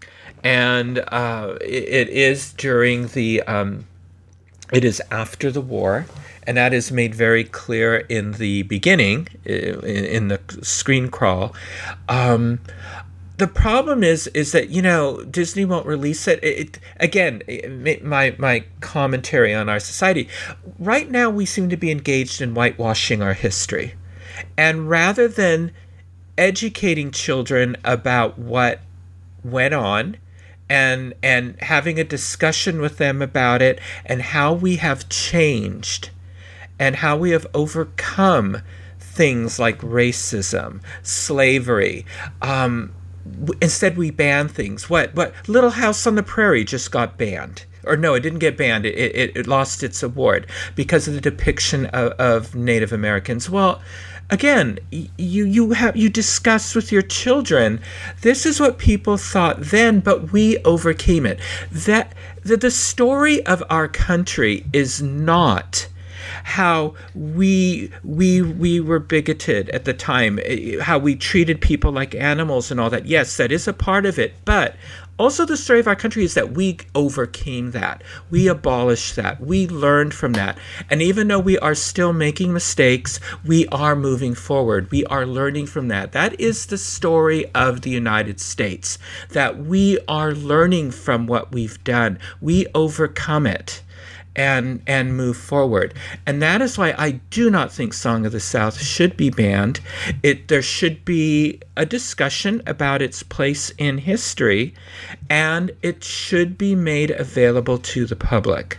And uh, it, it is during the... Um, It is after the war, and that is made very clear in the beginning, in, in the screen crawl. Um, the problem is, is that, you know, Disney won't release it. It, it again, it, my my commentary on our society. Right now, we seem to be engaged in whitewashing our history, and rather than educating children about what went on, and and having a discussion with them about it and how we have changed and how we have overcome things like racism, slavery. Um, w- instead, we ban things. What? What? Little House on the Prairie just got banned. Or no, it didn't get banned. It it, it lost its award because of the depiction of, of Native Americans. Well, again, you you have you discuss with your children. This is what people thought then, but we overcame it. That the, the story of our country is not how we we we were bigoted at the time, how we treated people like animals and all that. Yes, that is a part of it, but also the story of our country is that we overcame that. We abolished that. We learned from that. And even though we are still making mistakes, we are moving forward. We are learning from that. That is the story of the United States, that we are learning from what we've done. We overcome it and and move forward. And that is why I do not think Song of the South should be banned. It there should be a discussion about its place in history, and it should be made available to the public.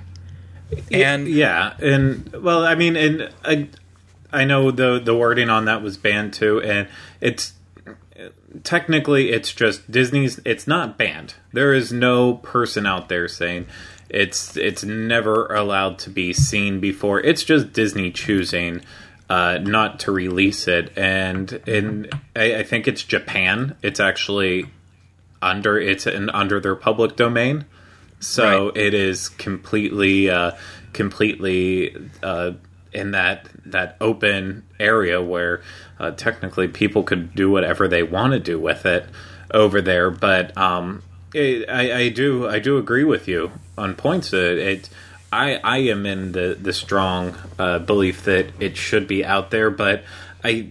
And yeah, and well, I mean, and I, I know the the wording on that was banned too, and it's technically it's just Disney's. It's not banned. There is no person out there saying It's it's never allowed to be seen before. It's just Disney choosing uh, not to release it. And in I, I think it's Japan. It's actually under it's an, under their public domain, so right. It is completely uh, completely uh, in that that open area where uh, technically people could do whatever they want to do with it over there. But um, it, I, I do I do agree with you on points. That it, I I am in the the strong uh, belief that it should be out there, but I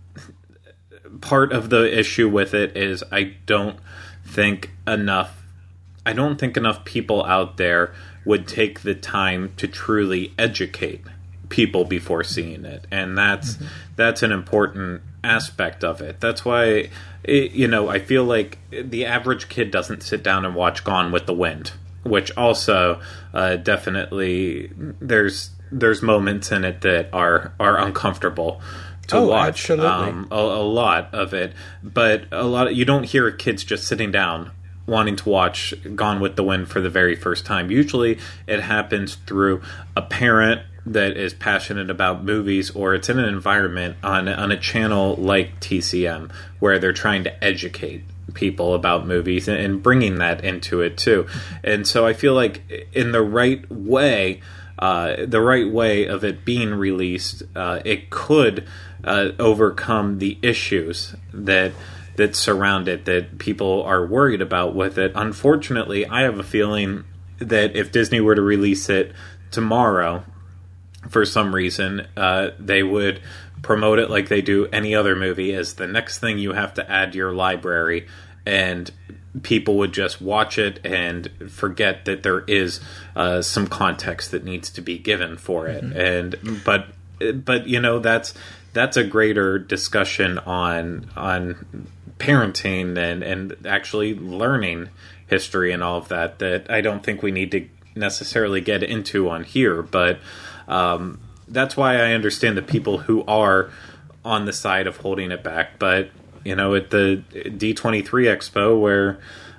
part of the issue with it is I don't think enough. I don't think enough people out there would take the time to truly educate people before seeing it, and that's mm-hmm. that's an important aspect of it. That's why it, you know, I feel like the average kid doesn't sit down and watch Gone with the Wind, which also uh, definitely there's there's moments in it that are are uncomfortable to oh, watch. Absolutely. Um, a, a lot of it, but a lot of, you don't hear kids just sitting down wanting to watch Gone with the Wind for the very first time. Usually it happens through a parent that is passionate about movies, or it's in an environment on on a channel like T C M where they're trying to educate people about movies and, and bringing that into it too. And so I feel like in the right way, uh, the right way of it being released, uh, it could uh, overcome the issues that that surround it, that people are worried about with it. Unfortunately, I have a feeling that if Disney were to release it tomorrow, for some reason, uh, they would promote it like they do any other movie as the next thing you have to add to your library, and people would just watch it and forget that there is uh, some context that needs to be given for it. Mm-hmm. And but but you know, that's that's a greater discussion on on parenting and and actually learning history and all of that that I don't think we need to necessarily get into on here. But um, that's why I understand the people who are on the side of holding it back. But you know, at the D twenty-three Expo, where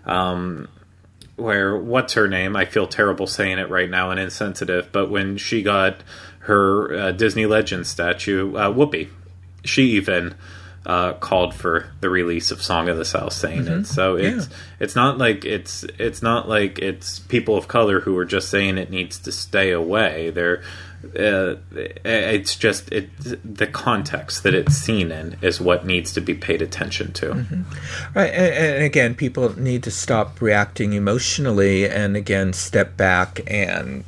um, where what's her name? I feel terrible saying it right now and insensitive, but when she got her uh, Disney Legends statue, uh, Whoopi, she even uh, called for the release of Song of the South, saying mm-hmm. it. So it's yeah. it's not like it's it's not like it's people of color who are just saying it needs to stay away. They're uh, it's just it the context that it's seen in is what needs to be paid attention to. Mm-hmm. Right, and, and again, people need to stop reacting emotionally, and again, step back and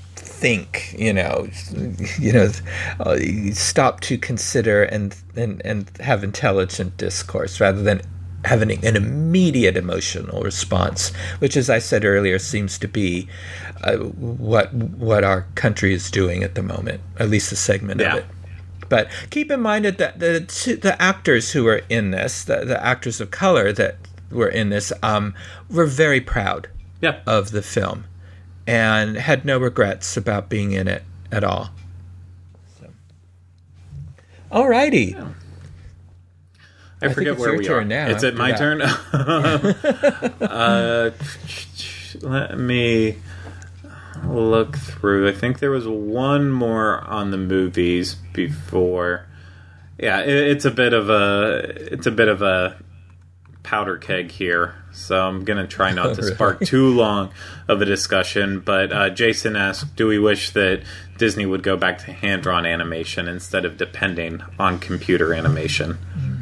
think. You know, you know, uh, stop to consider and, and and have intelligent discourse rather than having an immediate emotional response, which, as I said earlier, seems to be uh, what what our country is doing at the moment, at least a segment yeah. of it. But keep in mind that the the, the actors who were in this, the, the actors of color that were in this, um, were very proud yeah. of the film and had no regrets about being in it at all. So. All righty. Yeah. I, I forget where we are. Now, it's at my that. turn. uh, let me look through. I think there was one more on the movies before. Yeah, it, it's a bit of a it's a bit of a powder keg here, so I'm gonna try not to spark too long of a discussion. But uh, Jason asked, "Do we wish that Disney would go back to hand-drawn animation instead of depending on computer animation?"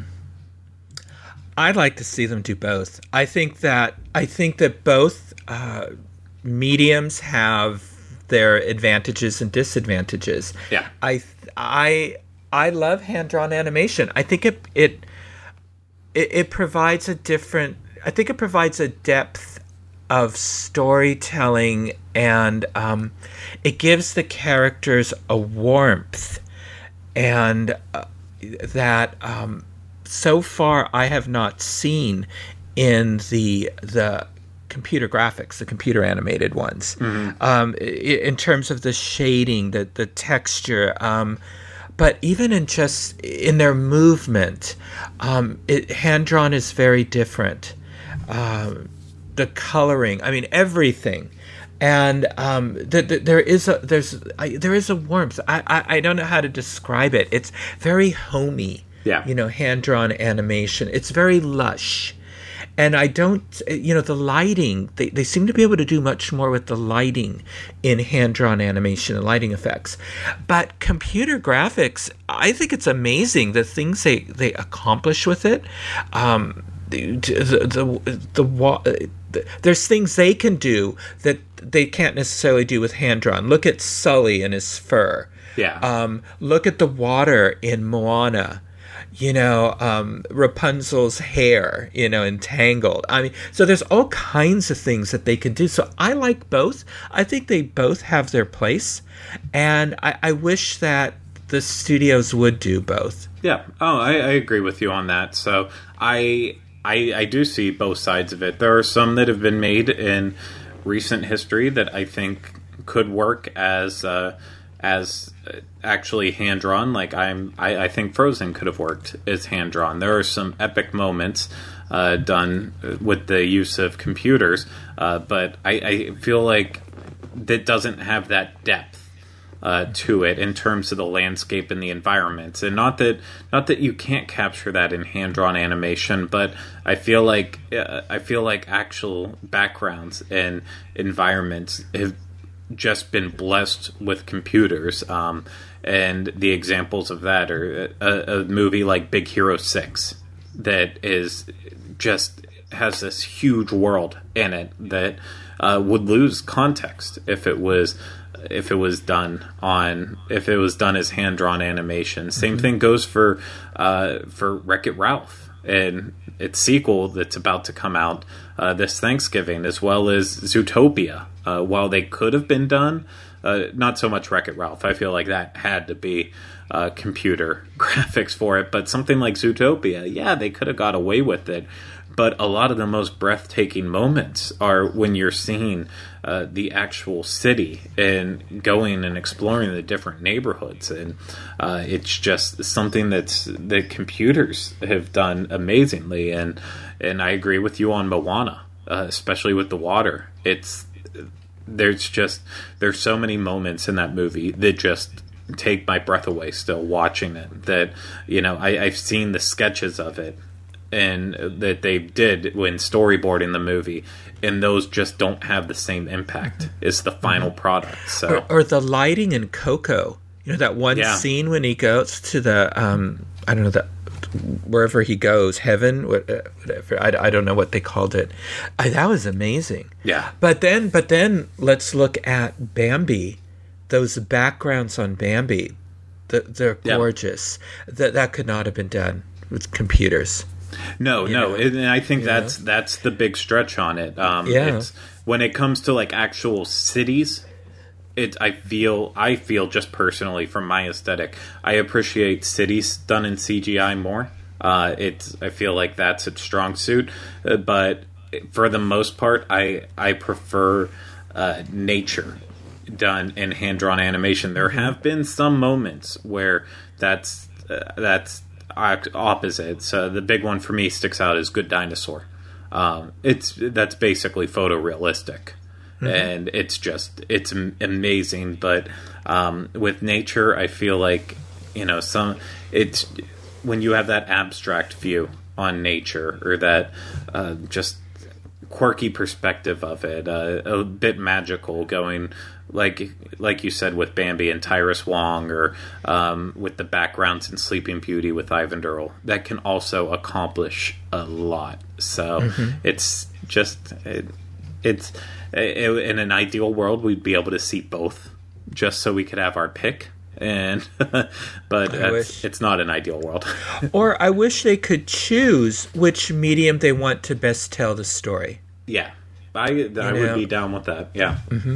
I'd like to see them do both. I think that I think that both uh, mediums have their advantages and disadvantages. Yeah, I I I love hand-drawn animation. I think it it it, it provides a different. I think it provides a depth of storytelling, and um, it gives the characters a warmth, and uh, that. Um, So far, I have not seen in the the computer graphics, the computer animated ones, mm-hmm. um, in terms of the shading, the the texture, um, but even in just in their movement, um, it, hand drawn is very different. Um, the coloring, I mean, everything. And um, the, the, there is a there's I, there is a warmth. I, I I don't know how to describe it. It's very homey. Yeah. You know, hand-drawn animation. It's very lush. And I don't, you know, the lighting, they, they seem to be able to do much more with the lighting in hand-drawn animation and lighting effects. But computer graphics, I think it's amazing the things they, they accomplish with it. Um, the, the, the, the, the, there's things they can do that they can't necessarily do with hand-drawn. Look at Sully and his fur. Yeah. Um, look at the water in Moana. You know, um, Rapunzel's hair, you know, entangled. I mean, so there's all kinds of things that they can do. So I like both. I think they both have their place. And I, I wish that the studios would do both. Yeah. Oh, I, I agree with you on that. So I I, I do see both sides of it. There are some that have been made in recent history that I think could work as uh, as actually hand drawn. Like I'm, I, I think Frozen could have worked as hand drawn. There are some epic moments uh, done with the use of computers, uh, but I, I feel like that doesn't have that depth Uh, to it in terms of the landscape and the environments, and not that not that you can't capture that in hand drawn animation, but I feel like uh, I feel like actual backgrounds and environments have just been blessed with computers, um, and the examples of that are a, a movie like Big Hero Six that is just has this huge world in it that uh, would lose context if it was. If it was done on, if it was done as hand drawn animation. Same mm-hmm. thing goes for uh, for Wreck-It Ralph and its sequel that's about to come out uh, this Thanksgiving, as well as Zootopia. Uh, while they could have been done, uh, not so much Wreck-It Ralph. I feel like that had to be uh, computer graphics for it. But something like Zootopia, yeah, they could have got away with it. But a lot of the most breathtaking moments are when you're seeing uh, the actual city and going and exploring the different neighborhoods, and uh, it's just something that's that computers have done amazingly. And and I agree with you on Moana, uh, especially with the water. It's there's just there's so many moments in that movie that just take my breath away. Still watching it, that you know I, I've seen the sketches of it. And that they did when storyboarding the movie, and those just don't have the same impact as the final mm-hmm. product. So, or, or the lighting in Coco, you know, that one yeah. scene when he goes to the, um, I don't know, the wherever he goes, heaven, whatever. I, I don't know what they called it. I, that was amazing. Yeah. But then, but then let's look at Bambi. Those backgrounds on Bambi, the, they're gorgeous. Yeah. That that could not have been done with computers. No, you no, know? and I think you that's know? that's the big stretch on it. Um, yeah. It's, when it comes to like actual cities, it I feel I feel just personally from my aesthetic, I appreciate cities done in C G I more. Uh, it's I feel like that's its strong suit, uh, but for the most part, I I prefer uh, nature done in hand drawn animation. There have been some moments where that's uh, that's. opposite. So the big one for me sticks out is Good Dinosaur. Um, it's that's basically photorealistic, mm-hmm. and it's just it's amazing. But um, with nature, I feel like you know some it's when you have that abstract view on nature or that uh, just quirky perspective of it, uh, a bit magical going. Like like you said with Bambi and Tyrus Wong, or um, with the backgrounds in Sleeping Beauty with Ivan Durrell, that can also accomplish a lot. So mm-hmm. it's just it, it's it, in an ideal world we'd be able to see both, just so we could have our pick. And but that's, it's not an ideal world. Or I wish they could choose which medium they want to best tell the story. Yeah, I I you would know? be down with that. Yeah. Mm-hmm.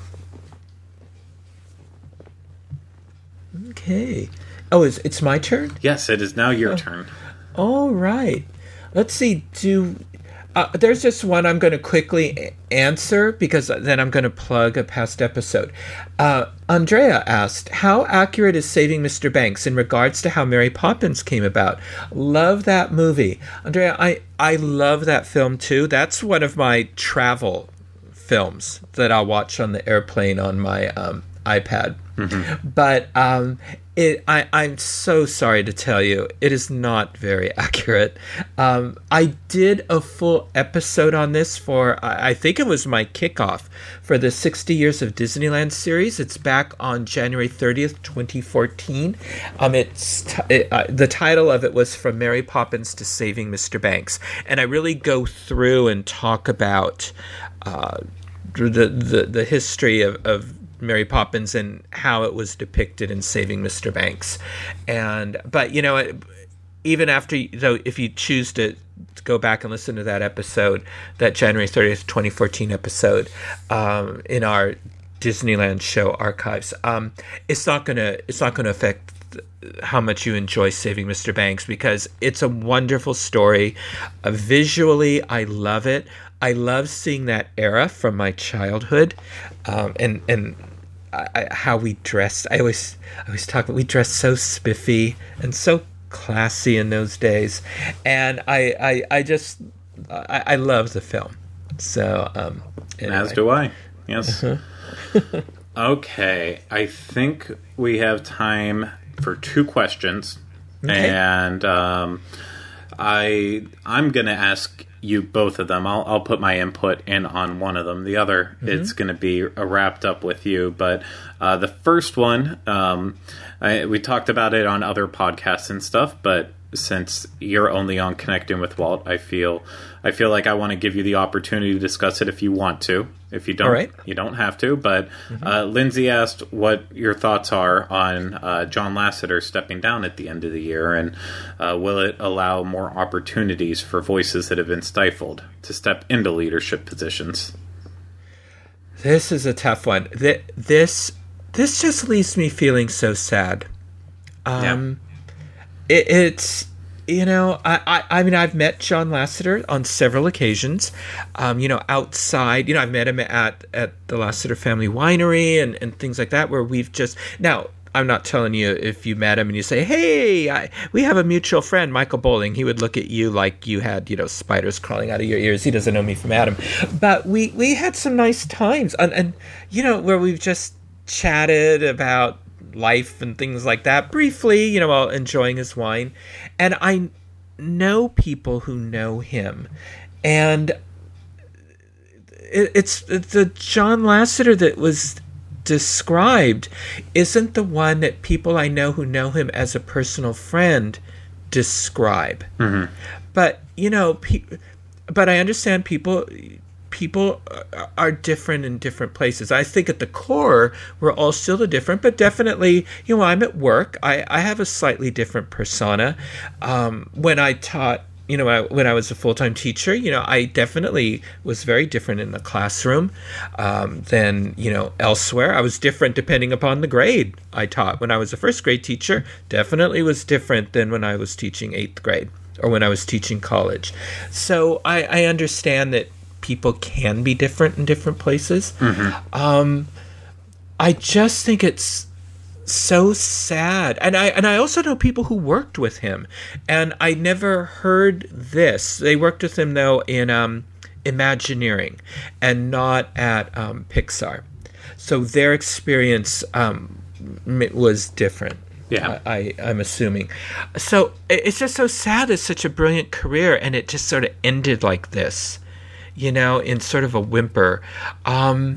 Okay. Oh, is it's my turn? Yes, it is now your oh. turn. All right. Let's see. Do uh, there's just one I'm going to quickly answer because then I'm going to plug a past episode. Uh, Andrea asked, "How accurate is Saving Mister Banks in regards to how Mary Poppins came about?" Love that movie, Andrea. I I love that film too. That's one of my travel films that I'll watch on the airplane on my um, iPad. Mm-hmm. But um, it, I, I'm so sorry to tell you, it is not very accurate. Um, I did a full episode on this for, I, I think it was my kickoff for the sixty Years of Disneyland series. It's back on January thirtieth, twenty fourteen. Um, it's t- it, uh, the title of it was From Mary Poppins to Saving Mister Banks. And I really go through and talk about uh, the, the, the history of, of Mary Poppins and how it was depicted in Saving Mister Banks. And but you know, even after though, if you choose to, to go back and listen to that episode, that January thirtieth, twenty fourteen episode, um, in our Disneyland show archives, um, it's not gonna it's not gonna affect how much you enjoy Saving Mister Banks, because it's a wonderful story. Uh, visually, I love it. I love seeing that era from my childhood, um, and and I, I, how we dressed. I always I always talk about we dressed so spiffy and so classy in those days, and I I, I just I, I love the film. So um, anyway. As do I. Yes. Uh-huh. Okay, I think we have time for two questions, okay. and um, I I'm gonna ask you both of them. I'll I'll put my input in on one of them. The other mm-hmm. it's gonna be a wrapped up with you. But uh, the first one, um, I, we talked about it on other podcasts and stuff, but since you're only on Connecting with Walt, I feel I feel like I want to give you the opportunity to discuss it if you want to. If you don't, All right. you don't have to. But mm-hmm. uh, Lindsay asked what your thoughts are on uh, John Lasseter stepping down at the end of the year, and uh, will it allow more opportunities for voices that have been stifled to step into leadership positions? This is a tough one. This this just leaves me feeling so sad. Um, yeah. It, it's, you know, I, I, I mean, I've met John Lasseter on several occasions, um, you know, outside, you know, I've met him at, at the Lasseter Family Winery and, and things like that, where we've just, now, I'm not telling you if you met him and you say, hey, I, we have a mutual friend, Michael Bowling, he would look at you like you had, you know, spiders crawling out of your ears. He doesn't know me from Adam. But we, we had some nice times, and, and, you know, where we've just chatted about life and things like that briefly, you know, while enjoying his wine. And I know people who know him, and it, it's, it's the John Lasseter that was described isn't the one that people I know who know him as a personal friend describe. Mm-hmm. But, you know, pe- but I understand people people are different in different places. I think at the core, we're all still different, but definitely, you know, I'm at work. I, I have a slightly different persona. Um, when I taught, you know, when I, when I was a full-time teacher, you know, I definitely was very different in the classroom um, than, you know, elsewhere. I was different depending upon the grade I taught. When I was a first grade teacher, definitely was different than when I was teaching eighth grade or when I was teaching college. So I, I understand that people can be different in different places. Mm-hmm. Um, I just think it's so sad. And I and I also know people who worked with him, and I never heard this. They worked with him, though, in um, Imagineering and not at um, Pixar. So their experience um, was different. Yeah, I, I, I'm assuming. So it's just so sad. It's such a brilliant career, and it just sort of ended like this. You know, in sort of a whimper. Um,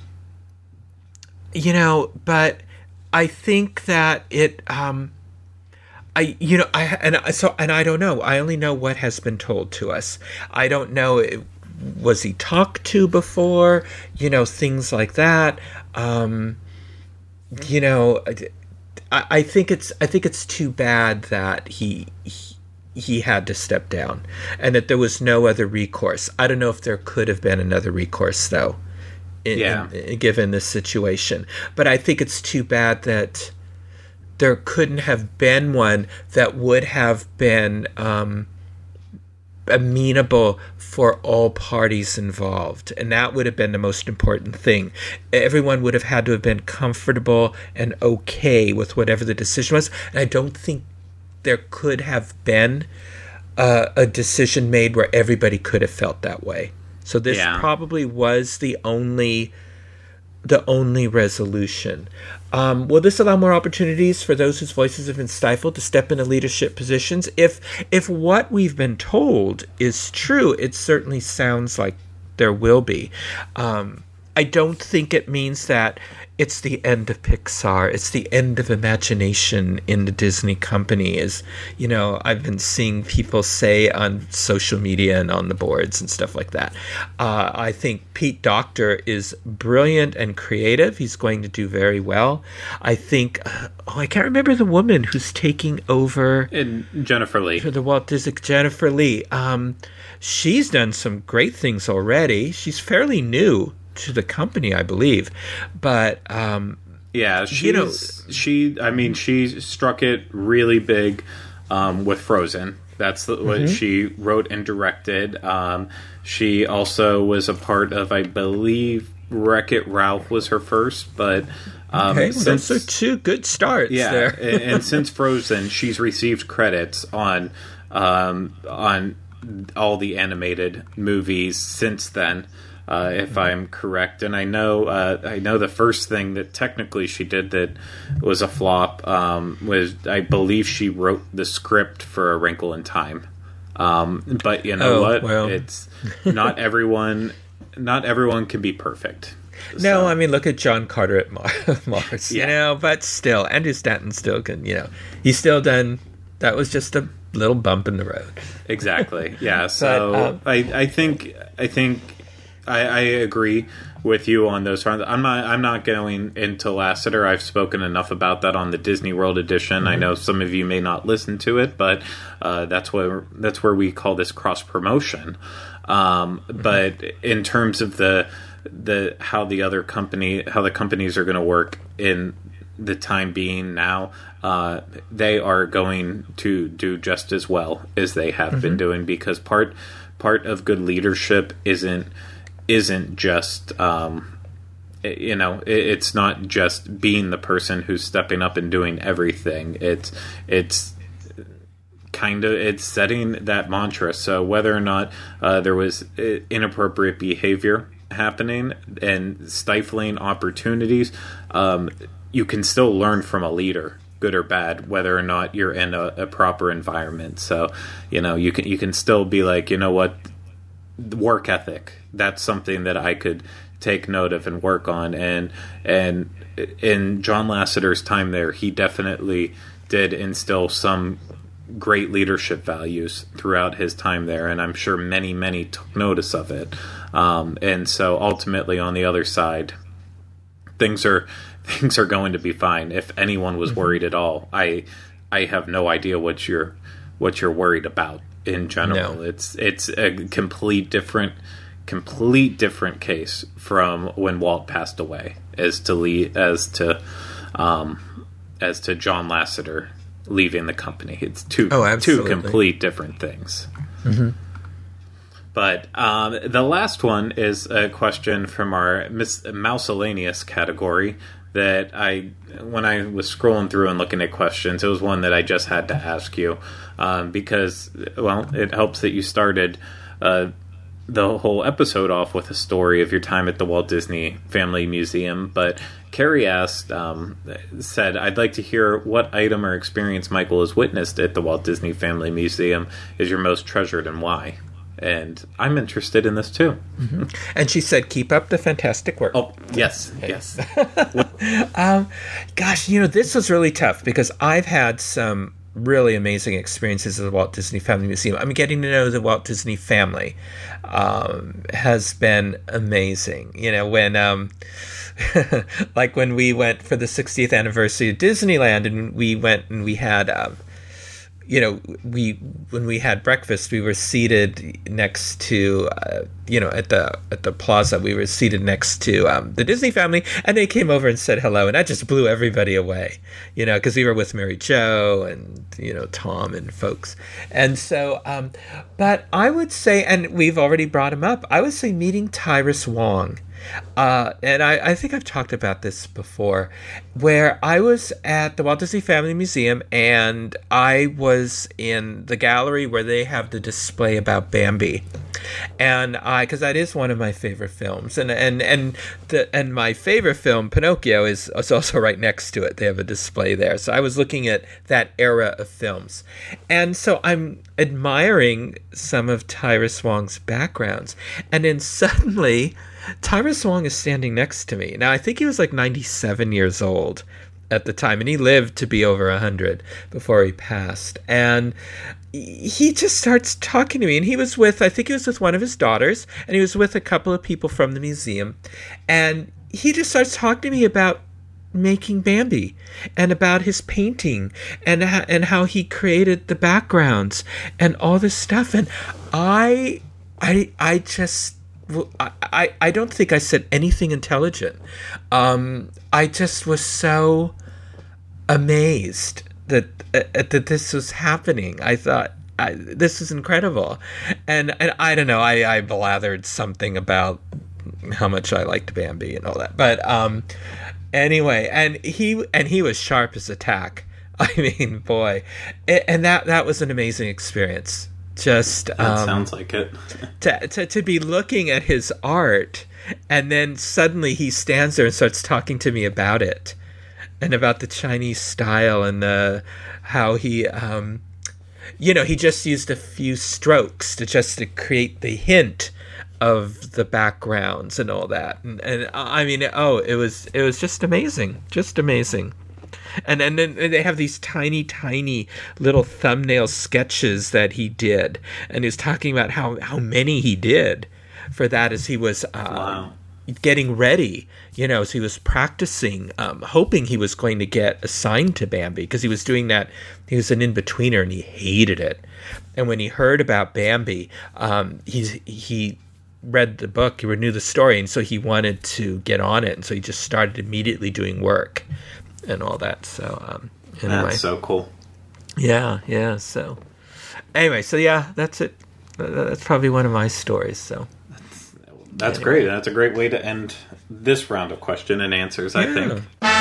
you know, but I think that it, um, I, you know, I, and I, so, and I don't know. I only know what has been told to us. I don't know. Was he talked to before? You know, things like that. Um, you know, I, I think it's, I think it's too bad that he, he he had to step down and that there was no other recourse. I don't know if there could have been another recourse, though, in, yeah. in, given this situation. But I think it's too bad that there couldn't have been one that would have been um, amenable for all parties involved. And that would have been the most important thing. Everyone would have had to have been comfortable and okay with whatever the decision was. And I don't think there could have been uh, a decision made where everybody could have felt that way. So this yeah. probably was the only the only resolution. Um, will this allow more opportunities for those whose voices have been stifled to step into leadership positions? If if what we've been told is true, it certainly sounds like there will be. Um, I don't think it means that it's the end of Pixar. It's the end of imagination in the Disney company. As you know, I've been seeing people say on social media and on the boards and stuff like that. Uh, I think Pete Docter is brilliant and creative. He's going to do very well. I think, uh, oh, I can't remember the woman who's taking over. And Jennifer Lee. For the Walt Disney, Jennifer Lee. Um, she's done some great things already. She's fairly new to the company, I believe, but um, Yeah, she's, you know, she, I mean, she struck it really big um, with Frozen. That's the, what mm-hmm. she wrote and directed. Um, she also was a part of, I believe, Wreck-It Ralph was her first, but um, okay, well, since, those are two good starts. Yeah, there. and, and since Frozen, she's received credits on um, on all the animated movies since then. Uh, if mm-hmm. I'm correct, and I know uh, I know the first thing that technically she did that was a flop um, was, I believe, she wrote the script for A Wrinkle in Time. Um, but you know oh, what? Well. It's not everyone. Not everyone can be perfect. No, so. I mean, look at John Carter at Mar- Mars. Yeah. You know, but still, Andrew Stanton still can. You know, he's still done. That was just a little bump in the road. Exactly. Yeah. So but, um, I, I think I think. I, I agree with you on those fronts. I'm not. I'm not going into Lasseter. I've spoken enough about that on the Disney World edition. Mm-hmm. I know some of you may not listen to it, but uh, that's where that's where we call this cross promotion. Um, mm-hmm. But in terms of the the how the other company how the companies are going to work in the time being now, uh, they are going to do just as well as they have mm-hmm. been doing, because part part of good leadership isn't. isn't just, um, you know, it's not just being the person who's stepping up and doing everything. It's, it's kind of, it's setting that mantra. So whether or not uh, there was inappropriate behavior happening and stifling opportunities, um, you can still learn from a leader, good or bad, whether or not you're in a, a proper environment. So, you know, you can, you can still be like, you know what, work ethic, that's something that I could take note of and work on. And and in John Lasseter's time there, he definitely did instill some great leadership values throughout his time there, and I'm sure many many took notice of it. Um, and so ultimately, on the other side, things are things are going to be fine. If anyone was worried at all, I I have no idea what you're what you're worried about. In general, no. it's it's a complete different, complete different case from when Walt passed away, as to Lee, as to, um, as to John Lasseter leaving the company. It's two oh, two complete different things. Mm-hmm. But um, the last one is a question from our mis- miscellaneous category that I, when I was scrolling through and looking at questions, it was one that I just had to ask you um, because, well, it helps that you started uh, the whole episode off with a story of your time at the Walt Disney Family Museum. But Carrie asked, um, said, I'd like to hear what item or experience Michael has witnessed at the Walt Disney Family Museum is your most treasured and why? And I'm interested in this too. Mm-hmm. And she said, keep up the fantastic work. Oh, yes, yes. um, gosh, you know, this was really tough because I've had some really amazing experiences at the Walt Disney Family Museum. I'm getting to know the Walt Disney family um, has been amazing. You know, when... Um, like when we went for the sixtieth anniversary of Disneyland and we went and we had... Um, You know, we when we had breakfast, we were seated next to, uh, you know, at the at the plaza. We were seated next to um, the Disney family, and they came over and said hello, and that just blew everybody away, you know, because we were with Mary Jo and you know Tom and folks, and so. Um, but I would say, and we've already brought him up. I would say meeting Tyrus Wong. Uh, and I, I think I've talked about this before, where I was at the Walt Disney Family Museum and I was in the gallery where they have the display about Bambi, and I because that is one of my favorite films, and and and the and my favorite film Pinocchio is, is also right next to it. They have a display there, so I was looking at that era of films, and so I'm admiring some of Tyrus Wong's backgrounds, and then suddenly. Tyrus Wong is standing next to me. Now, I think he was like ninety-seven years old at the time, and he lived to be over one hundred before he passed. And he just starts talking to me, and he was with, I think he was with one of his daughters, and he was with a couple of people from the museum. And he just starts talking to me about making Bambi and about his painting and, and how he created the backgrounds and all this stuff. And I, I, I just... well, I, I, I don't think I said anything intelligent. Um, I just was so amazed that uh, that this was happening. I thought I, this is incredible, and and I don't know. I, I blathered something about how much I liked Bambi and all that, but um, anyway, and he and he was sharp as a tack. I mean, boy, it, and that that was an amazing experience. Just that um, sounds like it. to, to to be looking at his art, and then suddenly he stands there and starts talking to me about it, and about the Chinese style, and the how he, um, you know, he just used a few strokes to just to create the hint of the backgrounds and all that, and and I mean, oh, it was it was just amazing, just amazing. And and then they have these tiny, tiny little thumbnail sketches that he did, and he was talking about how, how many he did for that as he was uh, wow. getting ready. You know, as he was practicing, um, hoping he was going to get assigned to Bambi, because he was doing that. He was an in-betweener, and he hated it. And when he heard about Bambi, um, he's he read the book, he knew the story, and so he wanted to get on it, and so he just started immediately doing work and all that. So um anyway. That's so cool. Yeah, yeah. So anyway, so yeah, that's it. That's probably one of my stories. So that's, that's anyway. great. That's a great way to end this round of question and answers, I yeah. think.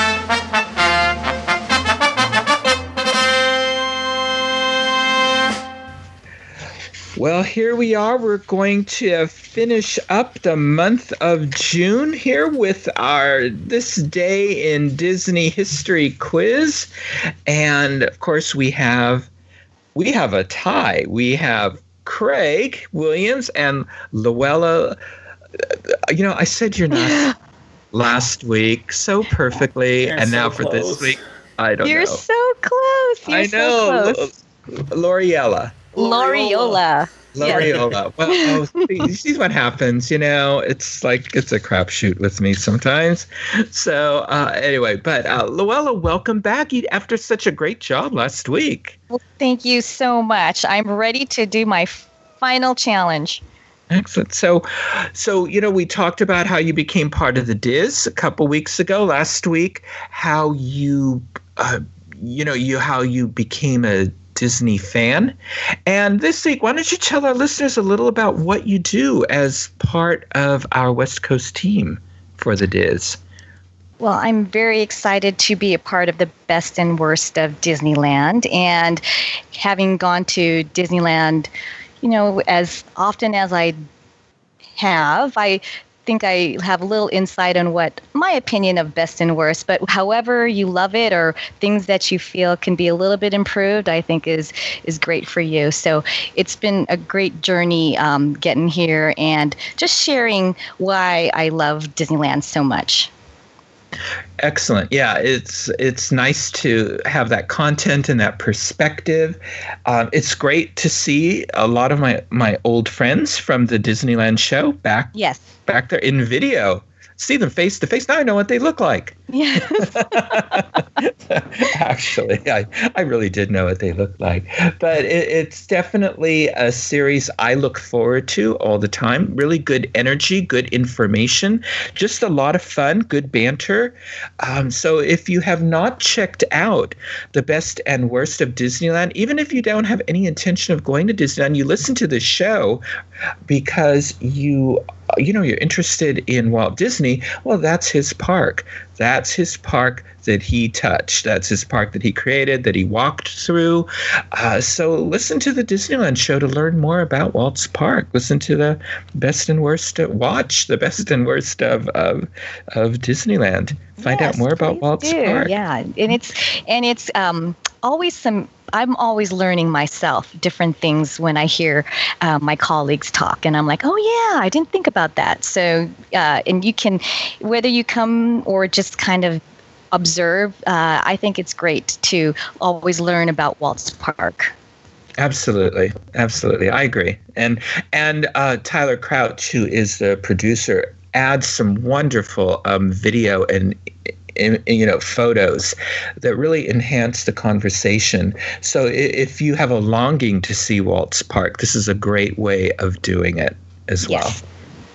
Well, here we are. We're going to finish up the month of June here with our This Day in Disney History quiz. And of course, we have we have a tie. We have Craig Williams and Luella. You know, I said your name last week so perfectly, You're and so now for close. this week, I don't You're know. so close. You're I know. so close. L'Oreella. L'Oreola. L'Oreola. Well, oh, see, see what happens, you know. It's like it's a crapshoot with me sometimes. So uh, anyway, but uh, Luella, welcome back You- after such a great job last week. Well, thank you so much. I'm ready to do my final challenge. Excellent. So, so you know, we talked about how you became part of the Diz a couple weeks ago. Last week, how you, uh, you know, you how you became a Disney fan. And this week, why don't you tell our listeners a little about what you do as part of our West Coast team for the Diz? Well, I'm very excited to be a part of the best and worst of Disneyland. And having gone to Disneyland, you know, as often as I have, I think I have a little insight on what my opinion of best and worst, but however you love it or things that you feel can be a little bit improved, I think is is great for you. So it's been a great journey um, getting here and just sharing why I love Disneyland so much. Excellent. Yeah, it's it's nice to have that content and that perspective. Um, it's great to see a lot of my, my old friends from the Disneyland show back Yes. back there in video. See them face to face. Now I know what they look like. Yes. Actually, I, I really did know what they looked like. But it, it's definitely a series I look forward to all the time. Really good energy, good information, just a lot of fun, good banter. Um, so if you have not checked out the best and worst of Disneyland, even if you don't have any intention of going to Disneyland, you listen to the show because you you know, you're interested in Walt Disney, well, that's his park. That's his park that he touched. That's his park that he created, that he walked through. Uh, so listen to the Disneyland show to learn more about Walt's park. Listen to the best and worst, uh, watch the best and worst of of, of Disneyland. Find Yes, out more about please Walt's do. park. Yeah, and it's and it's um, always some. I'm always learning myself different things when I hear uh, my colleagues talk, and I'm like, oh yeah, I didn't think about that. So, uh, and you can, whether you come or just kind of observe, uh, I think it's great to always learn about Walt's Park. Absolutely, absolutely, I agree. And and uh, Tyler Crouch, who is the producer, adds some wonderful um, video and. In, in, you know, photos that really enhance the conversation. So if you have a longing to see Walt's Park, this is a great way of doing it as well. Yes.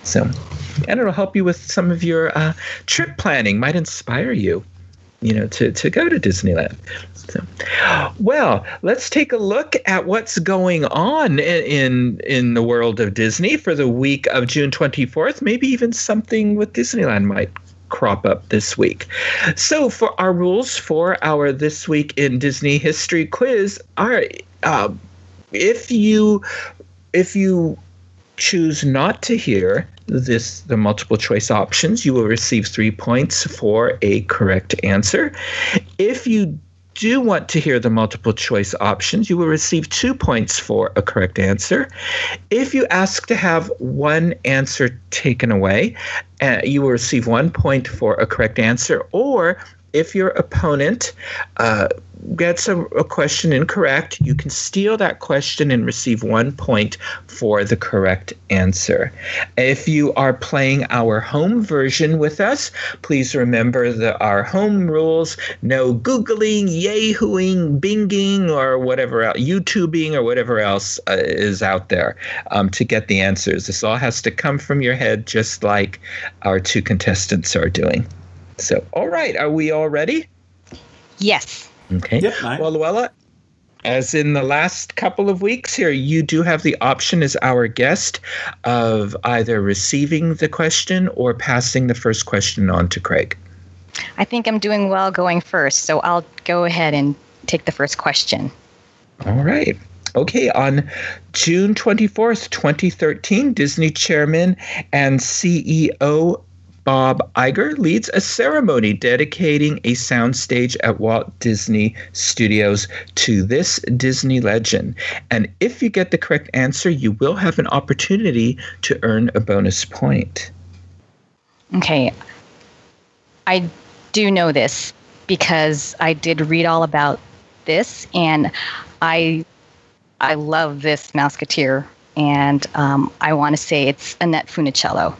So, and it'll help you with some of your uh, trip planning. Might inspire you, you know, to, to go to Disneyland. So, well, let's take a look at what's going on in, in in the world of Disney for the week of June twenty-fourth. Maybe even something with Disneyland might crop up this week. So for our rules for our This Week in Disney History quiz, are uh, if you if you choose not to hear this the multiple choice options, you will receive three points for a correct answer. If you do want to hear the multiple choice options, you will receive two points for a correct answer. If you ask to have one answer taken away, uh, you will receive one point for a correct answer. Or if your opponent uh, gets a, a question incorrect, you can steal that question and receive one point for the correct answer. If you are playing our home version with us, please remember that our home rules: no Googling, Yahooing, Binging, or whatever else, YouTubing, or whatever else uh, is out there um, to get the answers. This all has to come from your head, just like our two contestants are doing. So, all right, are we all ready? Yes. Okay. Yep, nice. Well, Luella, as in the last couple of weeks here, you do have the option as our guest of either receiving the question or passing the first question on to Craig. I think I'm doing well going first, so I'll go ahead and take the first question. All right. Okay, on June twenty-fourth, twenty thirteen, Disney chairman and C E O Bob Iger leads a ceremony dedicating a soundstage at Walt Disney Studios to this Disney legend. And if you get the correct answer, you will have an opportunity to earn a bonus point. Okay. I do know this because I did read all about this, and I I love this Mouseketeer, and um, I want to say it's Annette Funicello.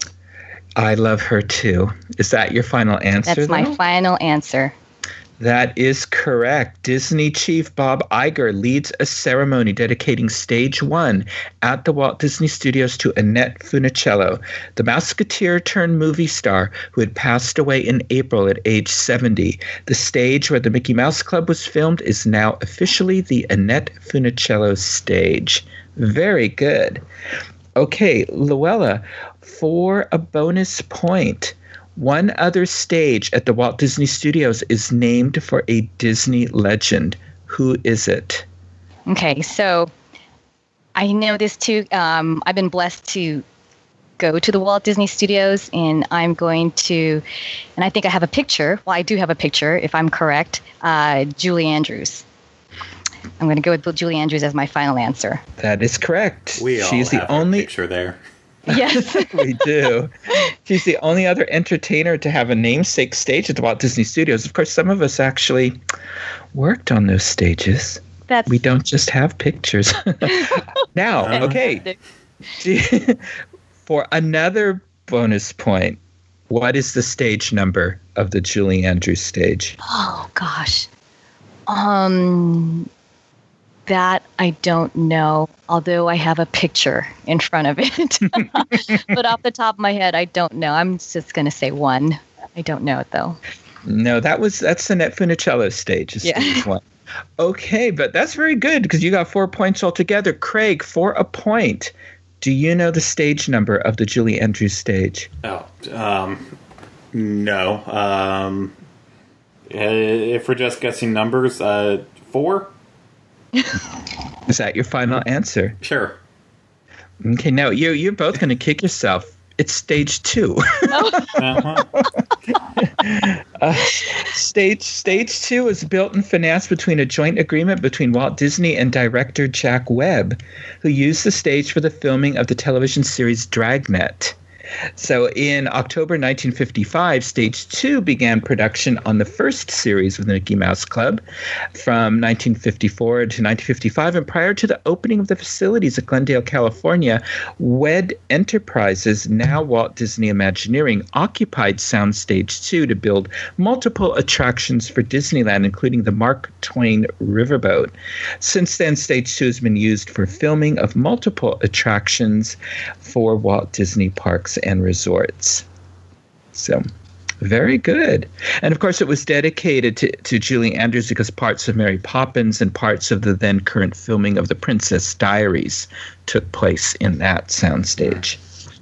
I love her too. Is that your final answer? That's my though? final answer. That is correct. Disney chief Bob Iger leads a ceremony dedicating Stage One at the Walt Disney Studios to Annette Funicello, the Mouseketeer turned movie star who had passed away in April at age seventy. The stage where the Mickey Mouse Club was filmed is now officially the Annette Funicello stage. Very good. Okay, Luella, for a bonus point, one other stage at the Walt Disney Studios is named for a Disney legend. Who is it? Okay, so I know this too. Um, I've been blessed to go to the Walt Disney Studios, and I'm going to, and I think I have a picture. Well, I do have a picture, if I'm correct. Uh, Julie Andrews. I'm going to go with Julie Andrews as my final answer. That is correct. We all She's have the only picture there. Yes. We do. She's the only other entertainer to have a namesake stage at the Walt Disney Studios. Of course, some of us actually worked on those stages. That's We don't just have pictures. Now, okay. For another bonus point, what is the stage number of the Julie Andrews stage? Oh gosh. Um that I don't know, although I have a picture in front of it. But off the top of my head, I don't know. I'm just going to say one. I don't know it though. No, that was that's Annette Funicello's stage. Is Yeah. stage one. Okay, but that's very good because you got four points altogether. Craig, for a point, do you know the stage number of the Julie Andrews stage? Oh, um, no. Um, if we're just guessing numbers, uh, four? Is that your final answer? Sure. Okay, now you're, you're both going to kick yourself. It's stage two. Uh-huh. uh, stage stage two is built and financed between a joint agreement between Walt Disney and director Jack Webb, who used the stage for the filming of the television series Dragnet. So in October nineteen fifty-five, Stage two began production on the first series of the Mickey Mouse Club from nineteen fifty-four to nineteen fifty-five. And prior to the opening of the facilities at Glendale, California, W E D Enterprises, now Walt Disney Imagineering, occupied Soundstage two to build multiple attractions for Disneyland, including the Mark Twain Riverboat. Since then, Stage two has been used for filming of multiple attractions for Walt Disney Parks and Resorts. So, very good. And of course, it was dedicated to, to Julie Andrews because parts of Mary Poppins and parts of the then current filming of The Princess Diaries took place in that soundstage.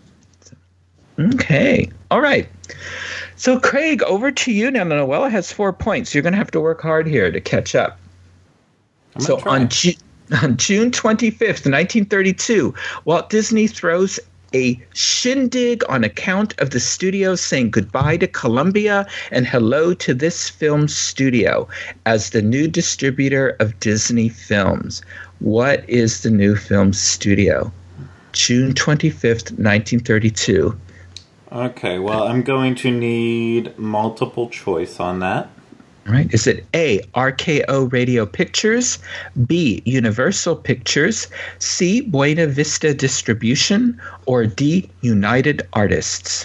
Okay. All right. So, Craig, over to you now. Noella has four points. You're going to have to work hard here to catch up. So, on, Ju- on June twenty-fifth, nineteen thirty-two, Walt Disney throws a shindig on account of the studio saying goodbye to Columbia and hello to this film studio as the new distributor of Disney films. What is the new film studio? June twenty-fifth, nineteen thirty-two. Okay, well, I'm going to need multiple choice on that. All right. Is it A, R K O Radio Pictures, B, Universal Pictures, C, Buena Vista Distribution, or D, United Artists?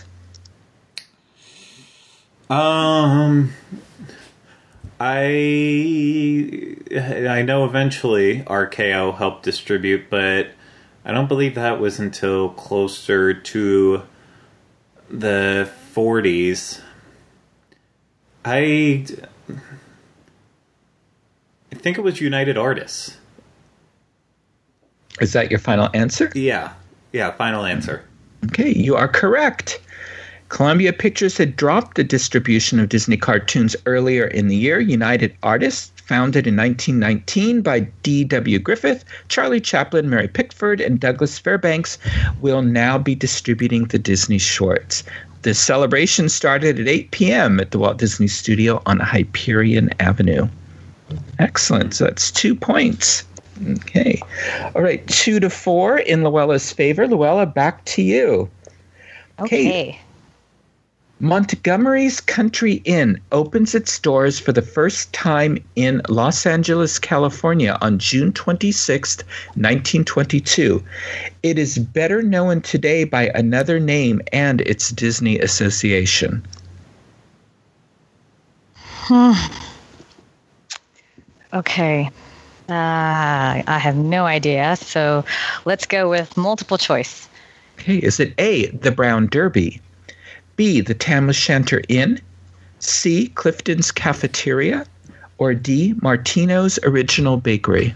Um, I I know eventually R K O helped distribute, but I don't believe that was until closer to the forties. I, I think it was United Artists. Is that your final answer? Yeah. Yeah, final answer. Okay, you are correct. Columbia Pictures had dropped the distribution of Disney cartoons earlier in the year. United Artists, founded in nineteen nineteen by D W Griffith, Charlie Chaplin, Mary Pickford, and Douglas Fairbanks, will now be distributing the Disney shorts. The celebration started at eight p.m. at the Walt Disney Studio on Hyperion Avenue. Excellent. So that's two points. Okay. All right. Two to four in Luella's favor. Luella, back to you. Okay. Okay. Montgomery's Country Inn opens its doors for the first time in Los Angeles, California on June twenty-sixth, nineteen twenty-two. It is better known today by another name and its Disney association. Hmm. Okay. Uh, I have no idea, so let's go with multiple choice. Okay, is it A, the Brown Derby, B, the Tam O'Shanter Inn, C, Clifton's Cafeteria, or D, Martino's Original Bakery?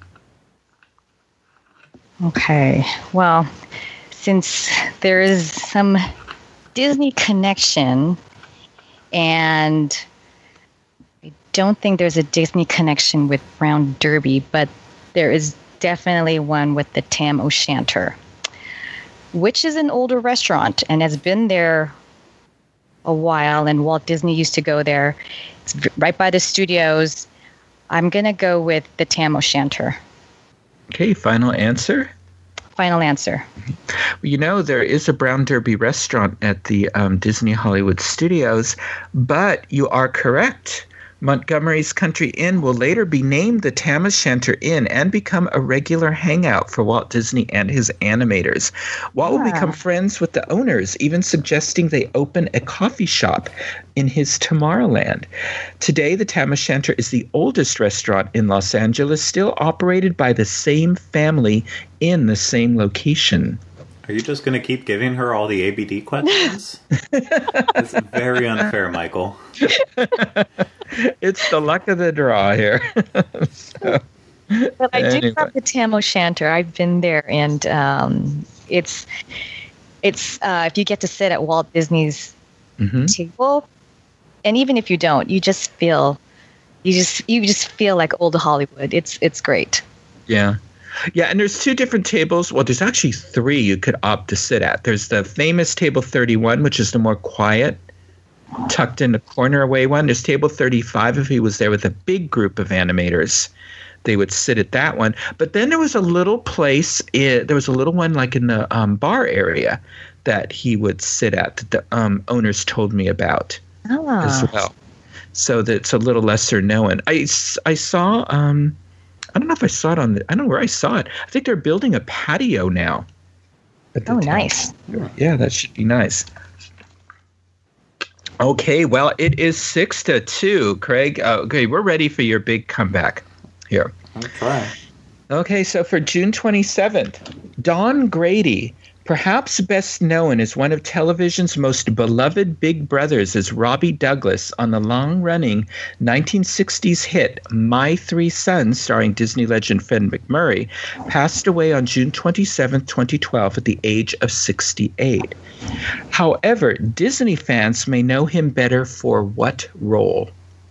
Okay, well, since there is some Disney connection, and I don't think there's a Disney connection with Brown Derby, but there is definitely one with the Tam O'Shanter, which is an older restaurant and has been there a while, and Walt Disney used to go there. It's right by the studios. I'm going to go with the Tam O'Shanter. Okay, final answer? Final answer. You know, there is a Brown Derby restaurant at the um, Disney Hollywood Studios, but you are correct. Montgomery's Country Inn will later be named the Tam O'Shanter Inn and become a regular hangout for Walt Disney and his animators. Walt yeah. will become friends with the owners, even suggesting they open a coffee shop in his Tomorrowland. Today, the Tam O'Shanter is the oldest restaurant in Los Angeles, still operated by the same family in the same location. Are you just going to keep giving her all the A B D questions? It's very unfair, Michael. It's the luck of the draw here. So, but I anyway. do love the Tam O'Shanter. I've been there, and um, it's it's uh, if you get to sit at Walt Disney's mm-hmm. table, and even if you don't, you just feel you just you just feel like old Hollywood. It's it's great. Yeah. Yeah, and there's two different tables. Well, there's actually three you could opt to sit at. There's the famous table thirty-one, which is the more quiet, tucked in the corner away one. There's table thirty-five if he was there with a big group of animators. They would sit at that one. But then there was a little place, in, there was a little one like in the um, bar area that he would sit at that the um, owners told me about Ah. as well. So that's a little lesser known. I, I saw, um, I don't know if I saw it on the, I don't know where I saw it. I think they're building a patio now. at the Oh, town. nice. Yeah, that should be nice. Okay, well, it is six to two, Craig. Uh, okay, we're ready for your big comeback here. I'll try. Okay, so for June twenty-seventh, Don Grady, perhaps best known as one of television's most beloved big brothers, as Robbie Douglas on the long-running nineteen sixties hit My Three Sons, starring Disney legend Fred MacMurray, passed away on June twenty-seventh, twenty twelve at the age of sixty-eight. However, Disney fans may know him better for what role?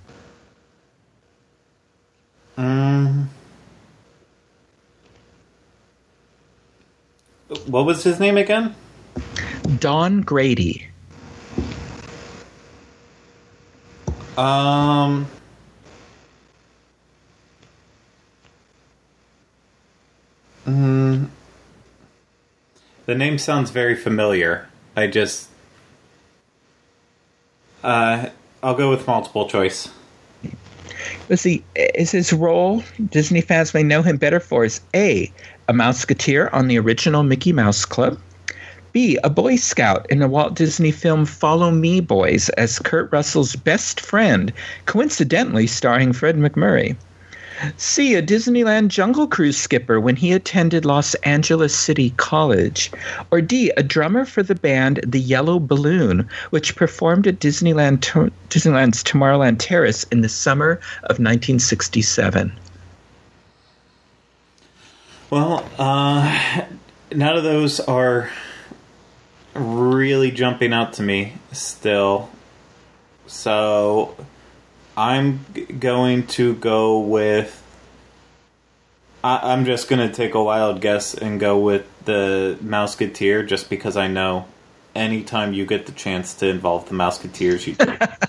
Um, what was his name again? Don Grady. Um, mm, the name sounds very familiar. I just, uh, I'll go with multiple choice. Let's see, is his role Disney fans may know him better for is A, a Mouseketeer on the original Mickey Mouse Club, B, a Boy Scout in the Walt Disney film Follow Me Boys as Kurt Russell's best friend, coincidentally starring Fred MacMurray, C, a Disneyland Jungle Cruise skipper when he attended Los Angeles City College, or D, a drummer for the band The Yellow Balloon, which performed at Disneyland to- Disneyland's Tomorrowland Terrace in the summer of nineteen sixty-seven. Well, uh, none of those are really jumping out to me still. So I'm g- going to go with... I- I'm just going to take a wild guess and go with the Mouseketeer, just because I know anytime you get the chance to involve the Mouseketeers, you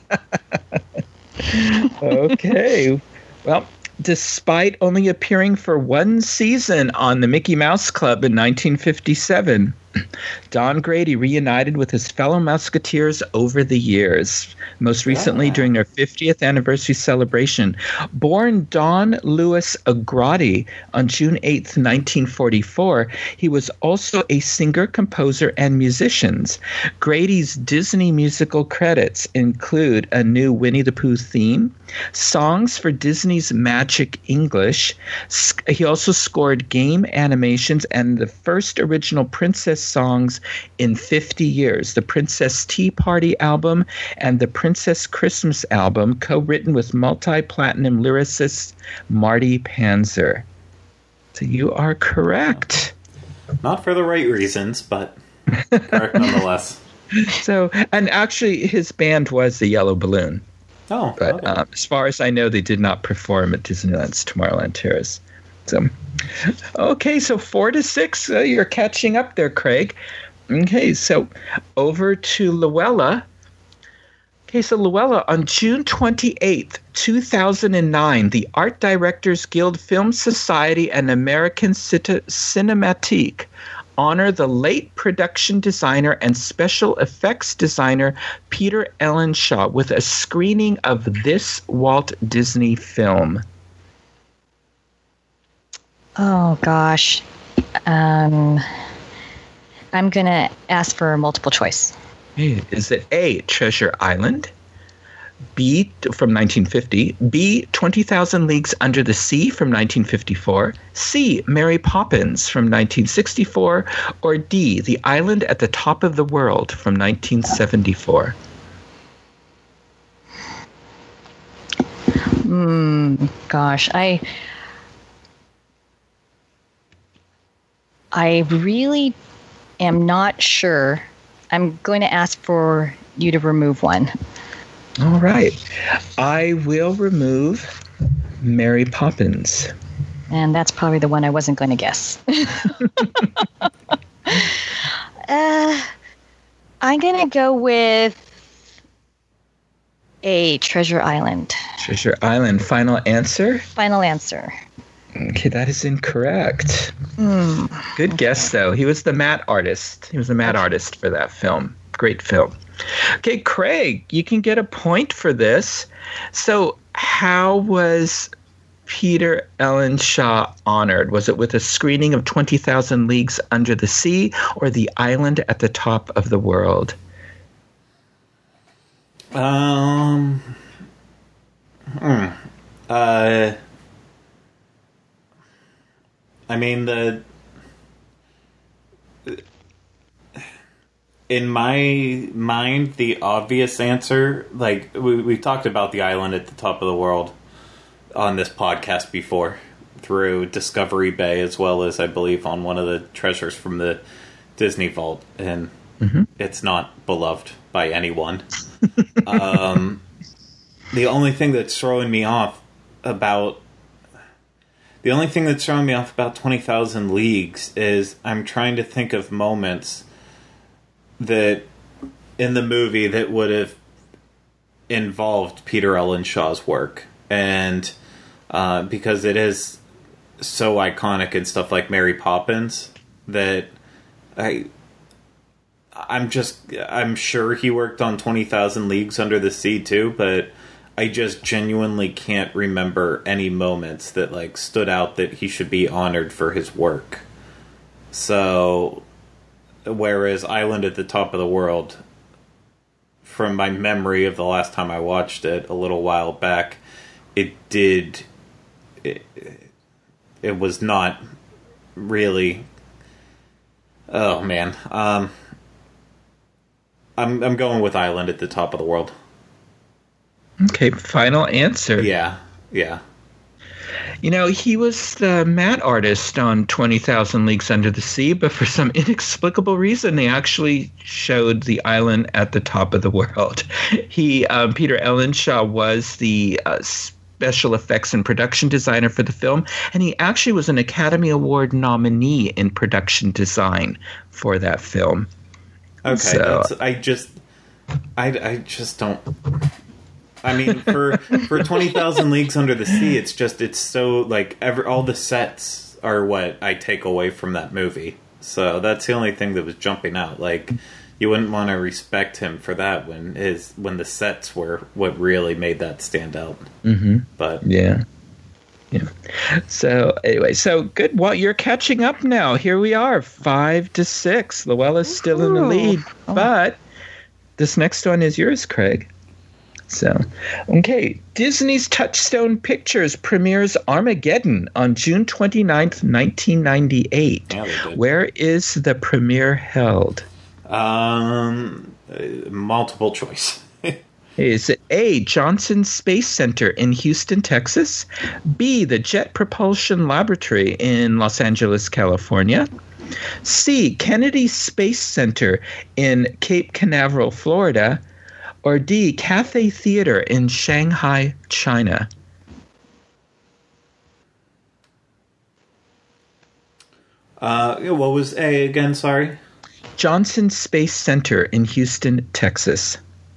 do. Okay. Well, despite only appearing for one season on the Mickey Mouse Club in nineteen fifty-seven, Don Grady reunited with his fellow Mouseketeers over the years, most recently Yeah. during their fiftieth anniversary celebration. Born Don Louis Agrati on June eighth, nineteen forty-four, he was also a singer, composer, and musician. Grady's Disney musical credits include a new Winnie the Pooh theme, songs for Disney's Magic English. Sc- He also scored game animations and the first original princess songs in fifty years, the Princess Tea Party album and the Princess Christmas album, co-written with multi-platinum lyricist Marty Panzer. So you are correct. Not for the right reasons, but correct nonetheless. So, and actually his band was the Yellow Balloon. Oh, But okay. um, as far as I know, they did not perform at Disneyland's Tomorrowland Terrace. So, okay, so four to six, uh, you're catching up there, Craig. Okay, so over to Luella. Okay, so Luella, on June twenty-eighth, two thousand nine, the Art Directors Guild Film Society and American Cita- Cinematique honor the late production designer and special effects designer Peter Ellenshaw with a screening of this Walt Disney film. Oh, gosh. Um, I'm going to ask for multiple choice. Is it A, Treasure Island, B, from nineteen fifty, B, twenty thousand Leagues Under the Sea from nineteen fifty-four, C, Mary Poppins from nineteen sixty-four, or D, The Island at the Top of the World from nineteen seventy-four? Hmm, gosh, I... I really am not sure. I'm going to ask for you to remove one. All right. I will remove Mary Poppins. And that's probably the one I wasn't going to guess. uh, I'm going to go with a Treasure Island. Treasure Island. Final answer? Final answer. Okay, that is incorrect. Mm. Good guess, though. He was the matte artist. He was the matte artist for that film. Great film. Okay, Craig, you can get a point for this. So, how was Peter Ellen Shaw honored? Was it with a screening of twenty thousand Leagues Under the Sea or The Island at the Top of the World? Um. Hmm. Uh. I mean, the in my mind, the obvious answer, like we we talked about The Island at the Top of the World on this podcast before, through Discovery Bay, as well as I believe on one of the treasures from the Disney Vault, and mm-hmm. it's not beloved by anyone. um, the only thing that's throwing me off about The only thing that's throwing me off about twenty thousand Leagues is I'm trying to think of moments that in the movie that would have involved Peter Ellen Shaw's work. And uh, because it is so iconic and stuff like Mary Poppins, that I, I'm just, I'm sure he worked on twenty thousand Leagues Under the Sea too, but I just genuinely can't remember any moments that like stood out that he should be honored for his work. So, whereas Island at the Top of the World, from my memory of the last time I watched it a little while back, it did, it, it was not really, oh man, um, I'm I'm going with Island at the Top of the World. Okay, final answer. Yeah, yeah. You know, he was the matte artist on twenty thousand Leagues Under the Sea, but for some inexplicable reason, they actually showed The Island at the Top of the World. He, um, Peter Ellen Shaw, was the uh, special effects and production designer for the film, and he actually was an Academy Award nominee in production design for that film. Okay, so, that's, I just, I, I just don't... I mean, for for twenty thousand Leagues Under the Sea, it's just, it's so, like, every, all the sets are what I take away from that movie. So that's the only thing that was jumping out. Like, you wouldn't want to respect him for that when his when the sets were what really made that stand out. Mm-hmm. But yeah. Yeah. So anyway, so good. Well, you're catching up now. Here we are, five to six. Llewellyn's still in the lead, but this next one is yours, Craig. So, okay, Disney's Touchstone Pictures premieres Armageddon on June twenty-ninth, nineteen ninety-eight. Yeah, they did. Where is the premiere held? Um, uh, multiple choice. Is it A, Johnson Space Center in Houston, Texas? B, the Jet Propulsion Laboratory in Los Angeles, California? C, Kennedy Space Center in Cape Canaveral, Florida? Or D, Cathay Theater in Shanghai, China? Uh, what was A again, sorry? Johnson Space Center in Houston, Texas.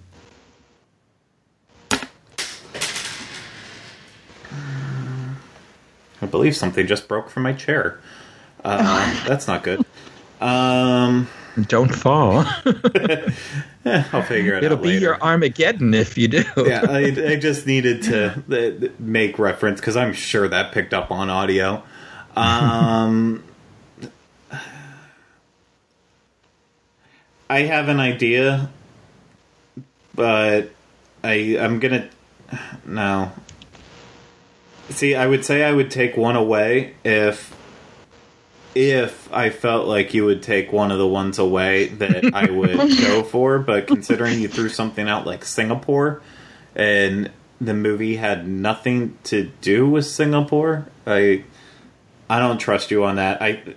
I believe something just broke from my chair. Uh, that's not good. Um... Don't fall. Yeah, I'll figure it It'll out be later. your Armageddon if you do. Yeah, I, I just needed to make reference because I'm sure that picked up on audio. Um, I have an idea, but I I'm gonna no. See, I would say I would take one away if. If I felt like you would take one of the ones away that I would go for, but considering you threw something out like Singapore, and the movie had nothing to do with Singapore, I I don't trust you on that. I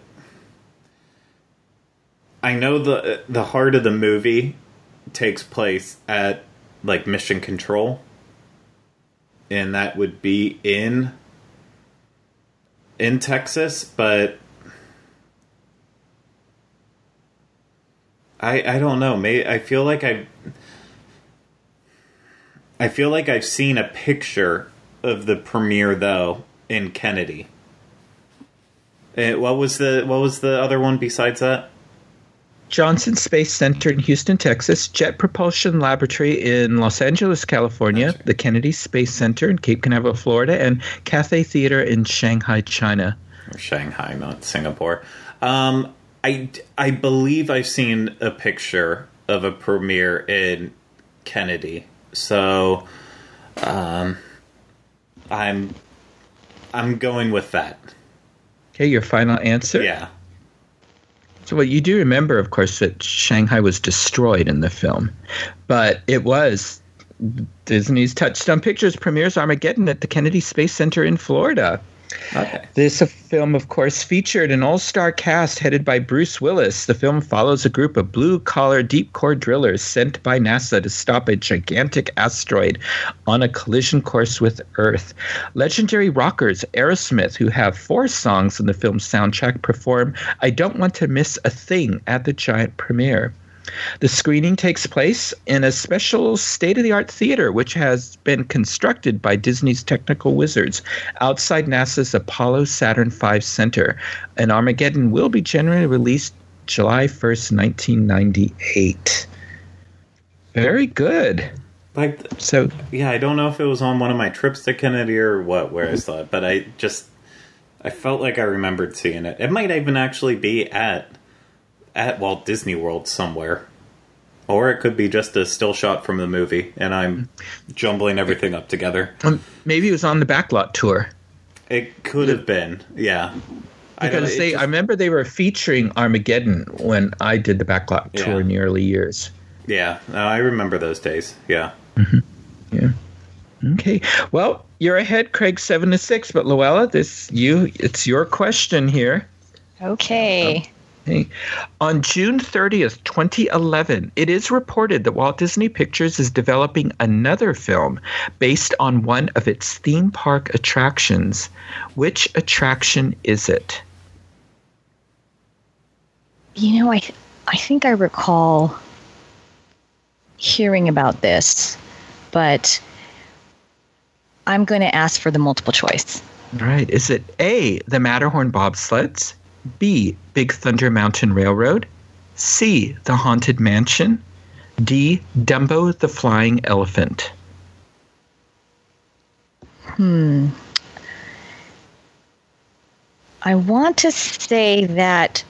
I know the the heart of the movie takes place at like Mission Control, and that would be in in Texas, but. I, I don't know. May I feel like I I feel like I've seen a picture of the premiere though in Kennedy, Uh, what was the what was the other one besides that? Johnson Space Center in Houston, Texas, Jet Propulsion Laboratory in Los Angeles, California, right. The Kennedy Space Center in Cape Canaveral, Florida, and Cathay Theater in Shanghai, China. Or Shanghai, not Singapore. Um, I, I believe I've seen a picture of a premiere in Kennedy, so um, I'm I'm going with that. Okay, your final answer? Yeah. So, well, you do remember, of course, that Shanghai was destroyed in the film, but it was Disney's Touchstone Pictures premieres Armageddon at the Kennedy Space Center in Florida. Okay. This film, of course, featured an all-star cast headed by Bruce Willis. The film follows a group of blue-collar, deep-core drillers sent by NASA to stop a gigantic asteroid on a collision course with Earth. Legendary rockers Aerosmith, who have four songs in the film's soundtrack, perform I Don't Want to Miss a Thing at the giant premiere. The screening takes place in a special state-of-the-art theater, which has been constructed by Disney's technical wizards outside NASA's Apollo Saturn five Center. And Armageddon will be generally released July first, nineteen ninety-eight. Very good. Like, so, yeah, I don't know if it was on one of my trips to Kennedy or what, where I saw it, but I just, I felt like I remembered seeing it. It might even actually be at at Walt Disney World somewhere. Or it could be just a still shot from the movie, and I'm jumbling everything up together. Um, maybe it was on the backlot tour. It could have been, yeah. Because I, they, just, I remember they were featuring Armageddon when I did the backlot tour yeah. in the early years. Yeah, no, I remember those days, yeah. Mm-hmm. Yeah. Okay. Well, you're ahead, Craig, seven to six, but Luella, this you it's your question here. Okay. Um, On June thirtieth, twenty eleven, it is reported that Walt Disney Pictures is developing another film based on one of its theme park attractions. Which attraction is it? You know, I I think I recall hearing about this, but I'm going to ask for the multiple choice. All right. Is it A, the Matterhorn bobsleds? B, Big Thunder Mountain Railroad? C, the Haunted Mansion? D, Dumbo the Flying Elephant? Hmm. I want to say that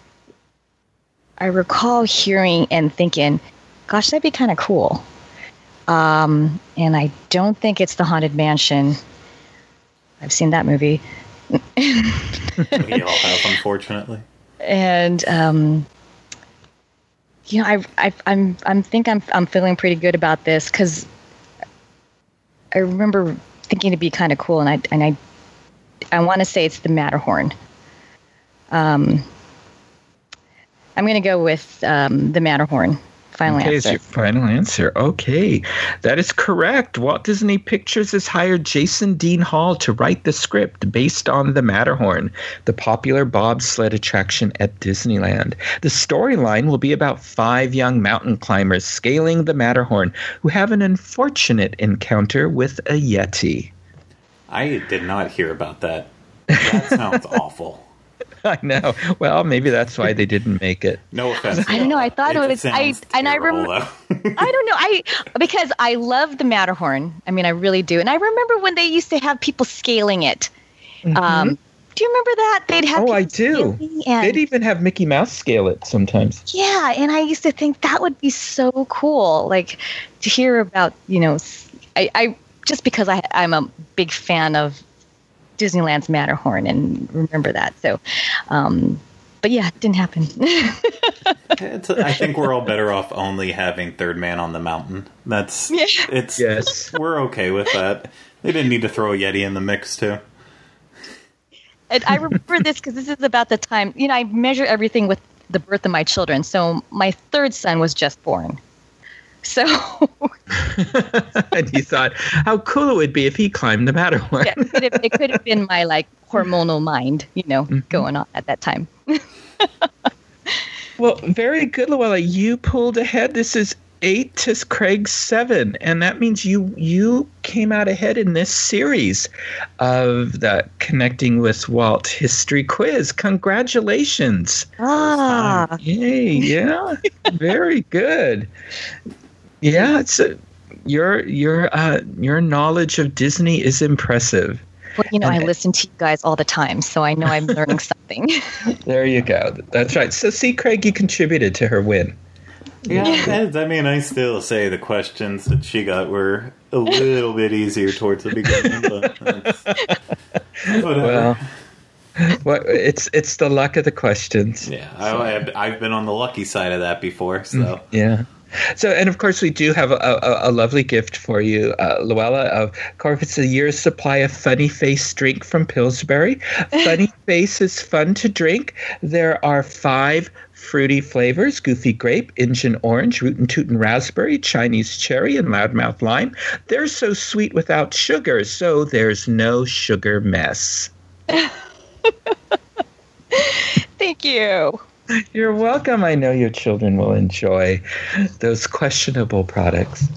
I recall hearing and thinking, gosh, that'd be kind of cool. Um, and I don't think it's the Haunted Mansion. I've seen that movie. We all have, unfortunately. And um, you know, I, I, I'm, I'm think I'm, I'm feeling pretty good about this because I remember thinking it'd be kind of cool, and I, and I, I want to say it's the Matterhorn. Um, I'm going to go with um, the Matterhorn. Final okay, answer. is your final answer. Okay, that is correct. Walt Disney Pictures has hired Jason Dean Hall to write the script based on the Matterhorn, the popular bobsled attraction at Disneyland. The storyline will be about five young mountain climbers scaling the Matterhorn who have an unfortunate encounter with a Yeti. I did not hear about that. That sounds awful. I know. Well, maybe that's why they didn't make it. No offense. I don't know. I thought it, it was. it I and I remember. I don't know. I because I love the Matterhorn. I mean, I really do. And I remember when they used to have people scaling it. Mm-hmm. Um, do you remember that? They'd have. Oh, I do. And, they'd even have Mickey Mouse scale it sometimes. Yeah, and I used to think that would be so cool, like to hear about. You know, I, I just because I I'm a big fan of Disneyland's Matterhorn and remember that. So, um, but yeah, it didn't happen. it's, I think we're all better off only having Third Man on the Mountain. That's yeah. It's yes. We're okay with that. They didn't need to throw a Yeti in the mix too. And I remember this because this is about the time, you know, I measure everything with the birth of my children. So my third son was just born. So, and you thought how cool it would be if he climbed the Matterhorn. Yeah, it, could have, it could have been my like hormonal mind, you know, mm-hmm. going on at that time. Well, very good, Luella. You pulled ahead. This is eight to Craig's seven, and that means you you came out ahead in this series of the Connecting with Walt History Quiz. Congratulations! Ah, yay! Yeah, very good. Yeah, it's a, your your uh, your knowledge of Disney is impressive. well, you know, And- I listen to you guys all the time, so I know I'm learning something. There you go. That's right. So, see, Craig, you contributed to her win. Yeah, I mean, I still say the questions that she got were a little bit easier towards the beginning, but that's whatever. Well, well, it's it's the luck of the questions. Yeah, I, I've, I've been on the lucky side of that before, so. Yeah. So, and of course, we do have a, a, a lovely gift for you, uh, Luella. Of course, it's a year's supply of Funny Face drink from Pillsbury. Funny Face is fun to drink. There are five fruity flavors: Goofy Grape, Injun Orange, Rootin' Tootin' Raspberry, Chinese Cherry, and Loudmouth Lime. They're so sweet without sugar, so there's no sugar mess. Thank you. You're welcome. I know your children will enjoy those questionable products.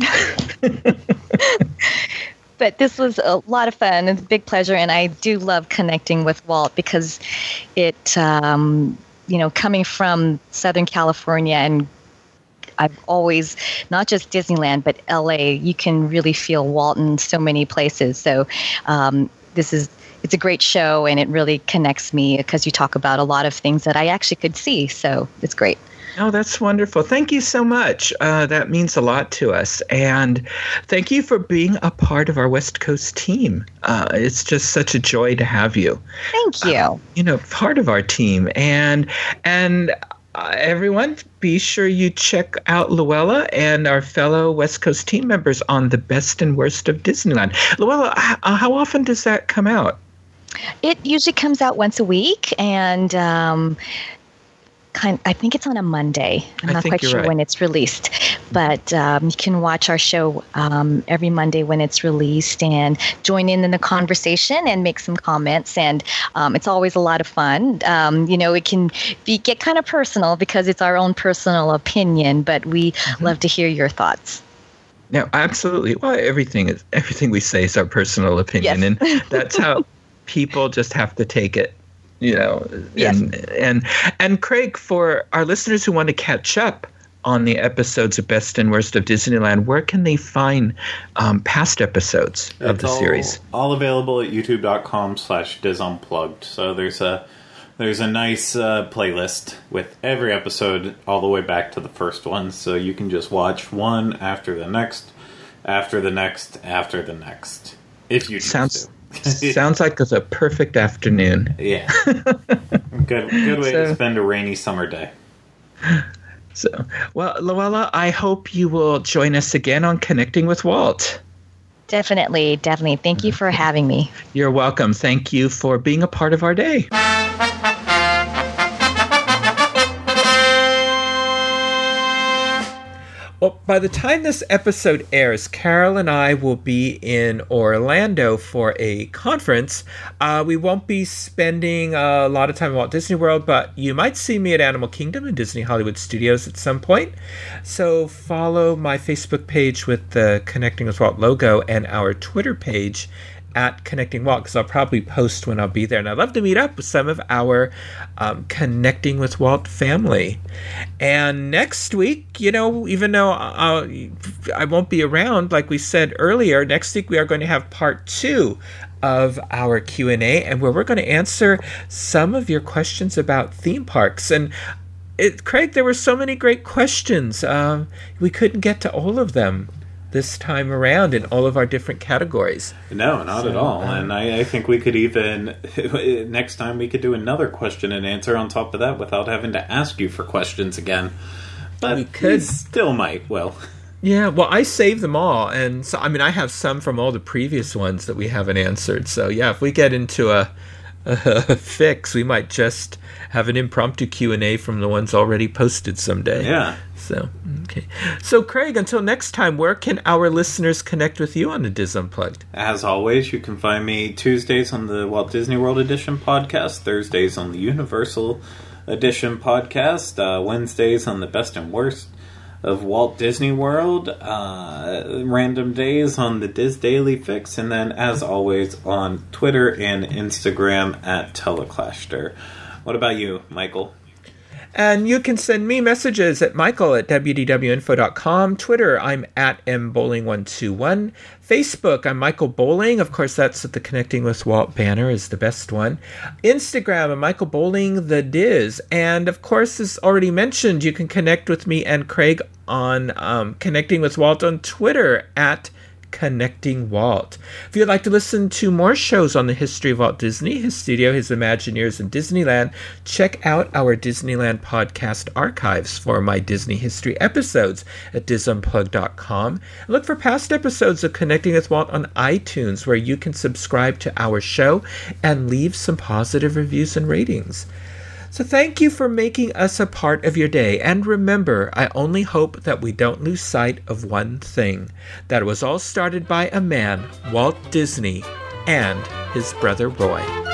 But this was a lot of fun. It's a big pleasure, and I do love connecting with Walt because it, um, you know, coming from Southern California, and I've always, not just Disneyland, but L A, you can really feel Walt in so many places. So um, this is, it's a great show, and it really connects me because you talk about a lot of things that I actually could see. So it's great. Oh, that's wonderful. Thank you so much. Uh, that means a lot to us. And thank you for being a part of our West Coast team. Uh, it's just such a joy to have you. Thank you. Uh, you know, part of our team. And, and, Uh, everyone, be sure you check out Luella and our fellow West Coast team members on the Best and Worst of Disneyland. Luella, h- how often does that come out? It usually comes out once a week, and um, kind. I think it's on a Monday. I'm I not think quite you're sure right. when it's released, but um, you can watch our show um, every Monday when it's released and join in in the conversation and make some comments. And um, it's always a lot of fun. Um, you know, it can be get kind of personal because it's our own personal opinion, but we Mm-hmm. love to hear your thoughts. No, absolutely. Well, everything is everything we say is our personal opinion, Yes. and that's how people just have to take it. You know, Yes. and and and Craig, for our listeners who want to catch up on the episodes of Best and Worst of Disneyland, where can they find um, past episodes of It's the all, series? all available at youtube.com slash disunplugged. So there's a there's a nice uh, playlist with every episode all the way back to the first one. So you can just watch one after the next, after the next, after the next. If you choose Sounds to. sounds like it's a perfect afternoon. Yeah. Good good way So- to spend a rainy summer day. So, well, Luella, I hope you will join us again on Connecting with Walt. Definitely, definitely. Thank you for having me. You're welcome. Thank you for being a part of our day. Well, by the time this episode airs, Carol and I will be in Orlando for a conference. Uh, we won't be spending a lot of time at Walt Disney World, but you might see me at Animal Kingdom and Disney Hollywood Studios at some point. So follow my Facebook page with the Connecting with Walt logo and our Twitter page at Connecting Walt, because I'll probably post when I'll be there. And I'd love to meet up with some of our um, Connecting with Walt family. And next week, you know, even though I'll, I won't be around, like we said earlier, next week we are going to have part two of our Q and A, and where we're going to answer some of your questions about theme parks. And it, Craig, there were so many great questions. Um, we couldn't get to all of them this time around in all of our different categories. No, not So, at all. um, And I, I think we could even, next time we could do another question and answer on top of that without having to ask you for questions again. But We could. we still might, well. Yeah, well, I saved them all, and so I mean, I have some from all the previous ones that we haven't answered. So yeah, if we get into a, a fix, we might just have an impromptu Q and A from the ones already posted someday. Yeah. So okay. So Craig, until next time, where can our listeners connect with you on the Diz Unplugged? As always, you can find me Tuesdays on the Walt Disney World Edition podcast, Thursdays on the Universal Edition podcast, uh, Wednesdays on the Best and Worst of Walt Disney World, uh, random days on the Diz Daily Fix, and then, as always, on Twitter and Instagram at Teleclaster. What about you, Michael? And you can send me messages at michael at w d w info dot com. Twitter, I'm at m bowling one two one. Facebook, I'm Michael Bowling. Of course, that's the Connecting with Walt banner is the best one. Instagram, I'm Michael Bowling, the Diz. And of course, as already mentioned, you can connect with me and Craig on um, Connecting with Walt on Twitter at Connecting Walt. If you'd like to listen to more shows on the history of Walt Disney, his studio, his Imagineers, and Disneyland, check out our Disneyland podcast archives for my Disney history episodes at diz unplugged dot com. And look for past episodes of Connecting with Walt on iTunes, where you can subscribe to our show and leave some positive reviews and ratings. So thank you for making us a part of your day. And remember, I only hope that we don't lose sight of one thing, that it was all started by a man, Walt Disney, and his brother Roy.